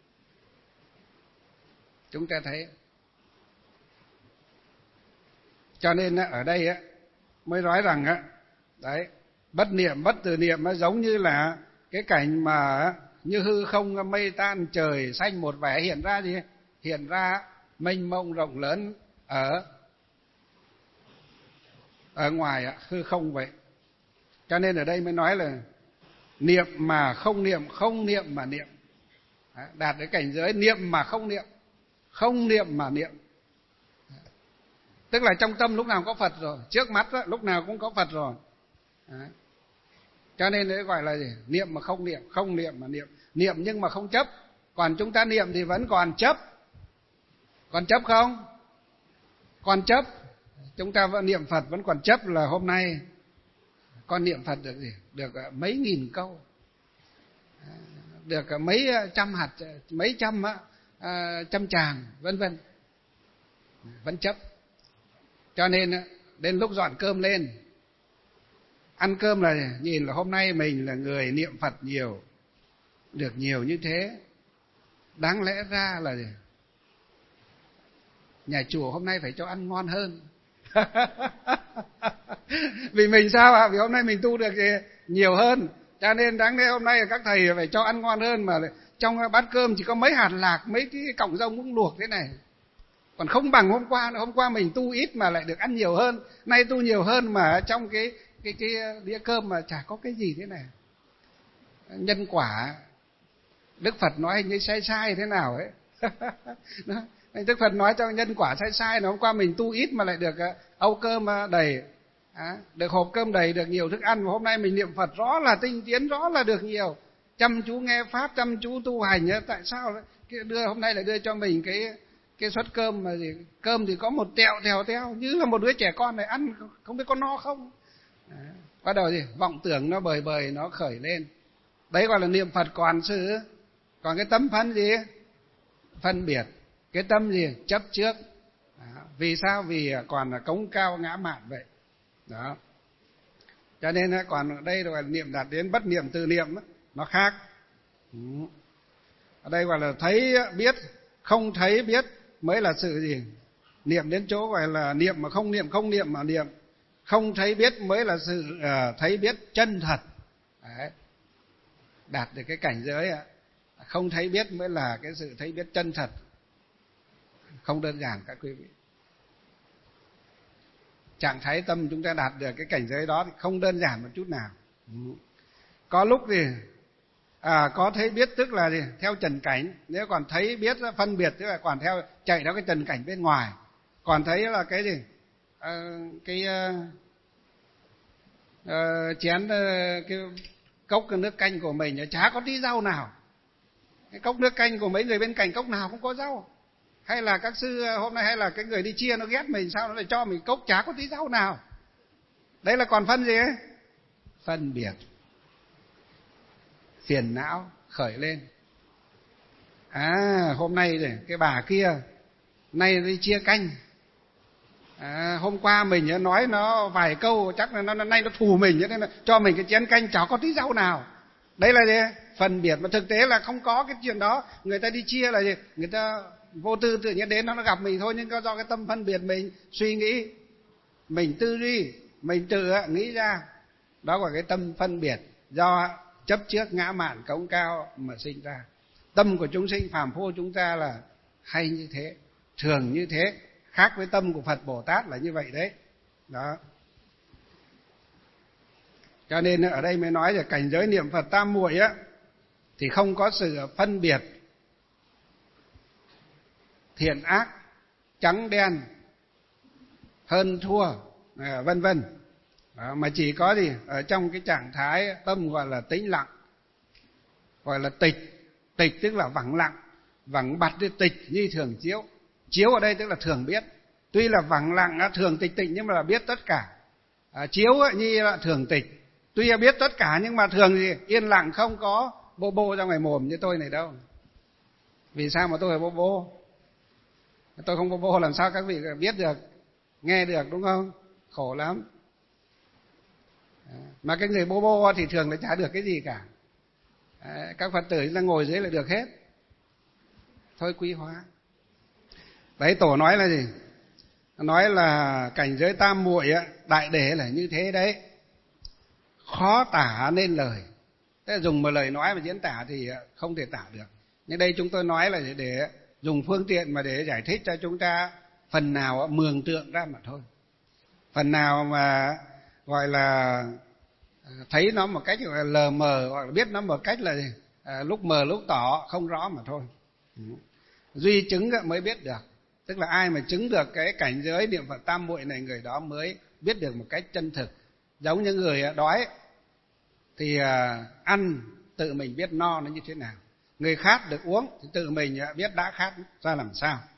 chúng ta thấy. Cho nên ở đây mới nói rằng đấy, bất niệm bất từ niệm nó giống như là cái cảnh mà như hư không mây tan, trời xanh một vẻ, hiện ra gì? Hiện ra mênh mông rộng lớn ở ở ngoài hư không vậy. Cho nên ở đây mới nói là niệm mà không niệm, không niệm mà niệm. Đạt đến cảnh giới niệm mà không niệm, không niệm mà niệm. Tức là trong tâm lúc nào có Phật rồi, trước mắt đó, lúc nào cũng có Phật rồi. Đấy. Cho nên đấy gọi là gì? Niệm mà không niệm, không niệm mà niệm. Niệm nhưng mà không chấp. Còn chúng ta niệm thì vẫn còn chấp. Còn chấp không? Còn chấp. Chúng ta vẫn niệm Phật vẫn còn chấp là hôm nay con niệm Phật được gì? Được mấy nghìn câu, được mấy trăm hạt, mấy trăm trăm tràng, vân vân, vẫn chấp. Cho nên đến lúc dọn cơm lên, ăn cơm là nhìn là hôm nay mình là người niệm Phật nhiều, được nhiều như thế, đáng lẽ ra là gì? Nhà chùa hôm nay phải cho ăn ngon hơn. Vì mình sao ạ? Vì hôm nay mình tu được gì? Nhiều hơn, cho nên đáng lẽ hôm nay các thầy phải cho ăn ngon hơn, mà trong bát cơm chỉ có mấy hạt lạc, mấy cái cọng rông cũng luộc thế này. Còn không bằng hôm qua, hôm qua mình tu ít mà lại được ăn nhiều hơn, nay tu nhiều hơn mà trong cái cái cái đĩa cơm mà chả có cái gì thế này. Nhân quả Đức Phật nói hình như sai sai thế nào ấy. Đức Phật nói cho nhân quả sai sai, là hôm qua mình tu ít mà lại được âu cơm đầy, à, được hộp cơm đầy, được nhiều thức ăn, và hôm nay mình niệm Phật rõ là tinh tiến, rõ là được nhiều, chăm chú nghe pháp, chăm chú tu hành. Tại sao đưa hôm nay lại đưa cho mình cái cái suất cơm mà gì? Cơm thì có một tẹo tèo teo như là một đứa trẻ con này ăn không biết có no không. À, bắt đầu gì? Vọng tưởng nó bời bời nó khởi lên. Đấy gọi là niệm Phật còn sự. Còn cái tâm phân gì? Phân biệt. Cái tâm gì? Chấp trước. Đó. Vì sao? Vì còn là cống cao ngã mạn vậy. Đó. Cho nên còn ở đây gọi là niệm đạt đến bất niệm từ niệm, nó khác. Ở đây gọi là thấy biết, không thấy biết mới là sự gì? Niệm đến chỗ gọi là niệm mà không niệm, không niệm mà niệm. Không thấy biết mới là sự uh, thấy biết chân thật. Đấy. Đạt được cái cảnh giới ạ. Không thấy biết mới là cái sự thấy biết chân thật. Không đơn giản các quý vị. Trạng thái tâm chúng ta đạt được cái cảnh giới đó thì không đơn giản một chút nào. Có lúc thì à, có thấy biết tức là gì? Theo trần cảnh. Nếu còn thấy biết phân biệt tức là còn theo chạy theo cái trần cảnh bên ngoài. Còn thấy là cái gì? À, cái uh, uh, chén uh, cái cốc cái nước canh của mình chả có tí rau nào. Cái cốc nước canh của mấy người bên cạnh cốc nào cũng có rau. Hay là các sư hôm nay hay là cái người đi chia nó ghét mình, sao nó lại cho mình cốc chả có tí rau nào. Đấy là còn phân gì ấy? Phân biệt. Phiền não khởi lên. À hôm nay này, cái bà kia nay đi chia canh. À, hôm qua mình nói nó vài câu chắc là nó nay nó thù mình, nên là cho mình cái chén canh chả có tí rau nào. Đấy là gì? Phân biệt. Mà thực tế là không có cái chuyện đó. Người ta đi chia là gì? Người ta vô tư tự nhiên đến nó gặp mình thôi, nhưng do cái tâm phân biệt mình suy nghĩ, mình tư duy, mình tự nghĩ ra. Đó là cái tâm phân biệt do chấp trước ngã mạn cống cao mà sinh ra. Tâm của chúng sinh phàm phu chúng ta là hay như thế, thường như thế, khác với tâm của Phật Bồ Tát là như vậy đấy. Đó. Cho nên ở đây mới nói là cảnh giới niệm Phật tam muội á thì không có sự phân biệt thiện ác, trắng đen, hơn thua, vân vân. Mà chỉ có gì ở trong cái trạng thái tâm gọi là tĩnh lặng, gọi là tịch. Tịch tức là vắng lặng, vắng bặt đi, tịch như thường chiếu. Chiếu ở đây tức là thường biết. Tuy là vắng lặng thường tịch tịnh nhưng mà là biết tất cả. À, chiếu như là thường tịch. Tuy là biết tất cả nhưng mà thường gì yên lặng, không có bô bô ra ngoài mồm như tôi này đâu. Vì sao mà tôi phải bô bô? Tôi không bô bô làm sao các vị biết được, nghe được đúng không? Khổ lắm. Mà cái người bô bô thì thường là chả được cái gì cả. Các Phật tử là ngồi dưới là được hết. Thôi quý hóa. Đấy tổ nói là gì? Nói là cảnh giới tam muội đại để là như thế đấy. Khó tả nên lời. Thế là dùng một lời nói mà diễn tả thì không thể tả được. Nhưng đây chúng tôi nói là để dùng phương tiện mà để giải thích cho chúng ta phần nào mường tượng ra mà thôi. Phần nào mà gọi là thấy nó một cách gọi là lờ mờ, hoặc là biết nó một cách là à, lúc mờ lúc tỏ không rõ mà thôi. Duy chứng mới biết được. Tức là ai mà chứng được cái cảnh giới niệm Phật tam muội này, người đó mới biết được một cách chân thực. Giống như người đói thì ăn tự mình biết no nó như thế nào, người khát được uống thì tự mình biết đã khát ra làm sao.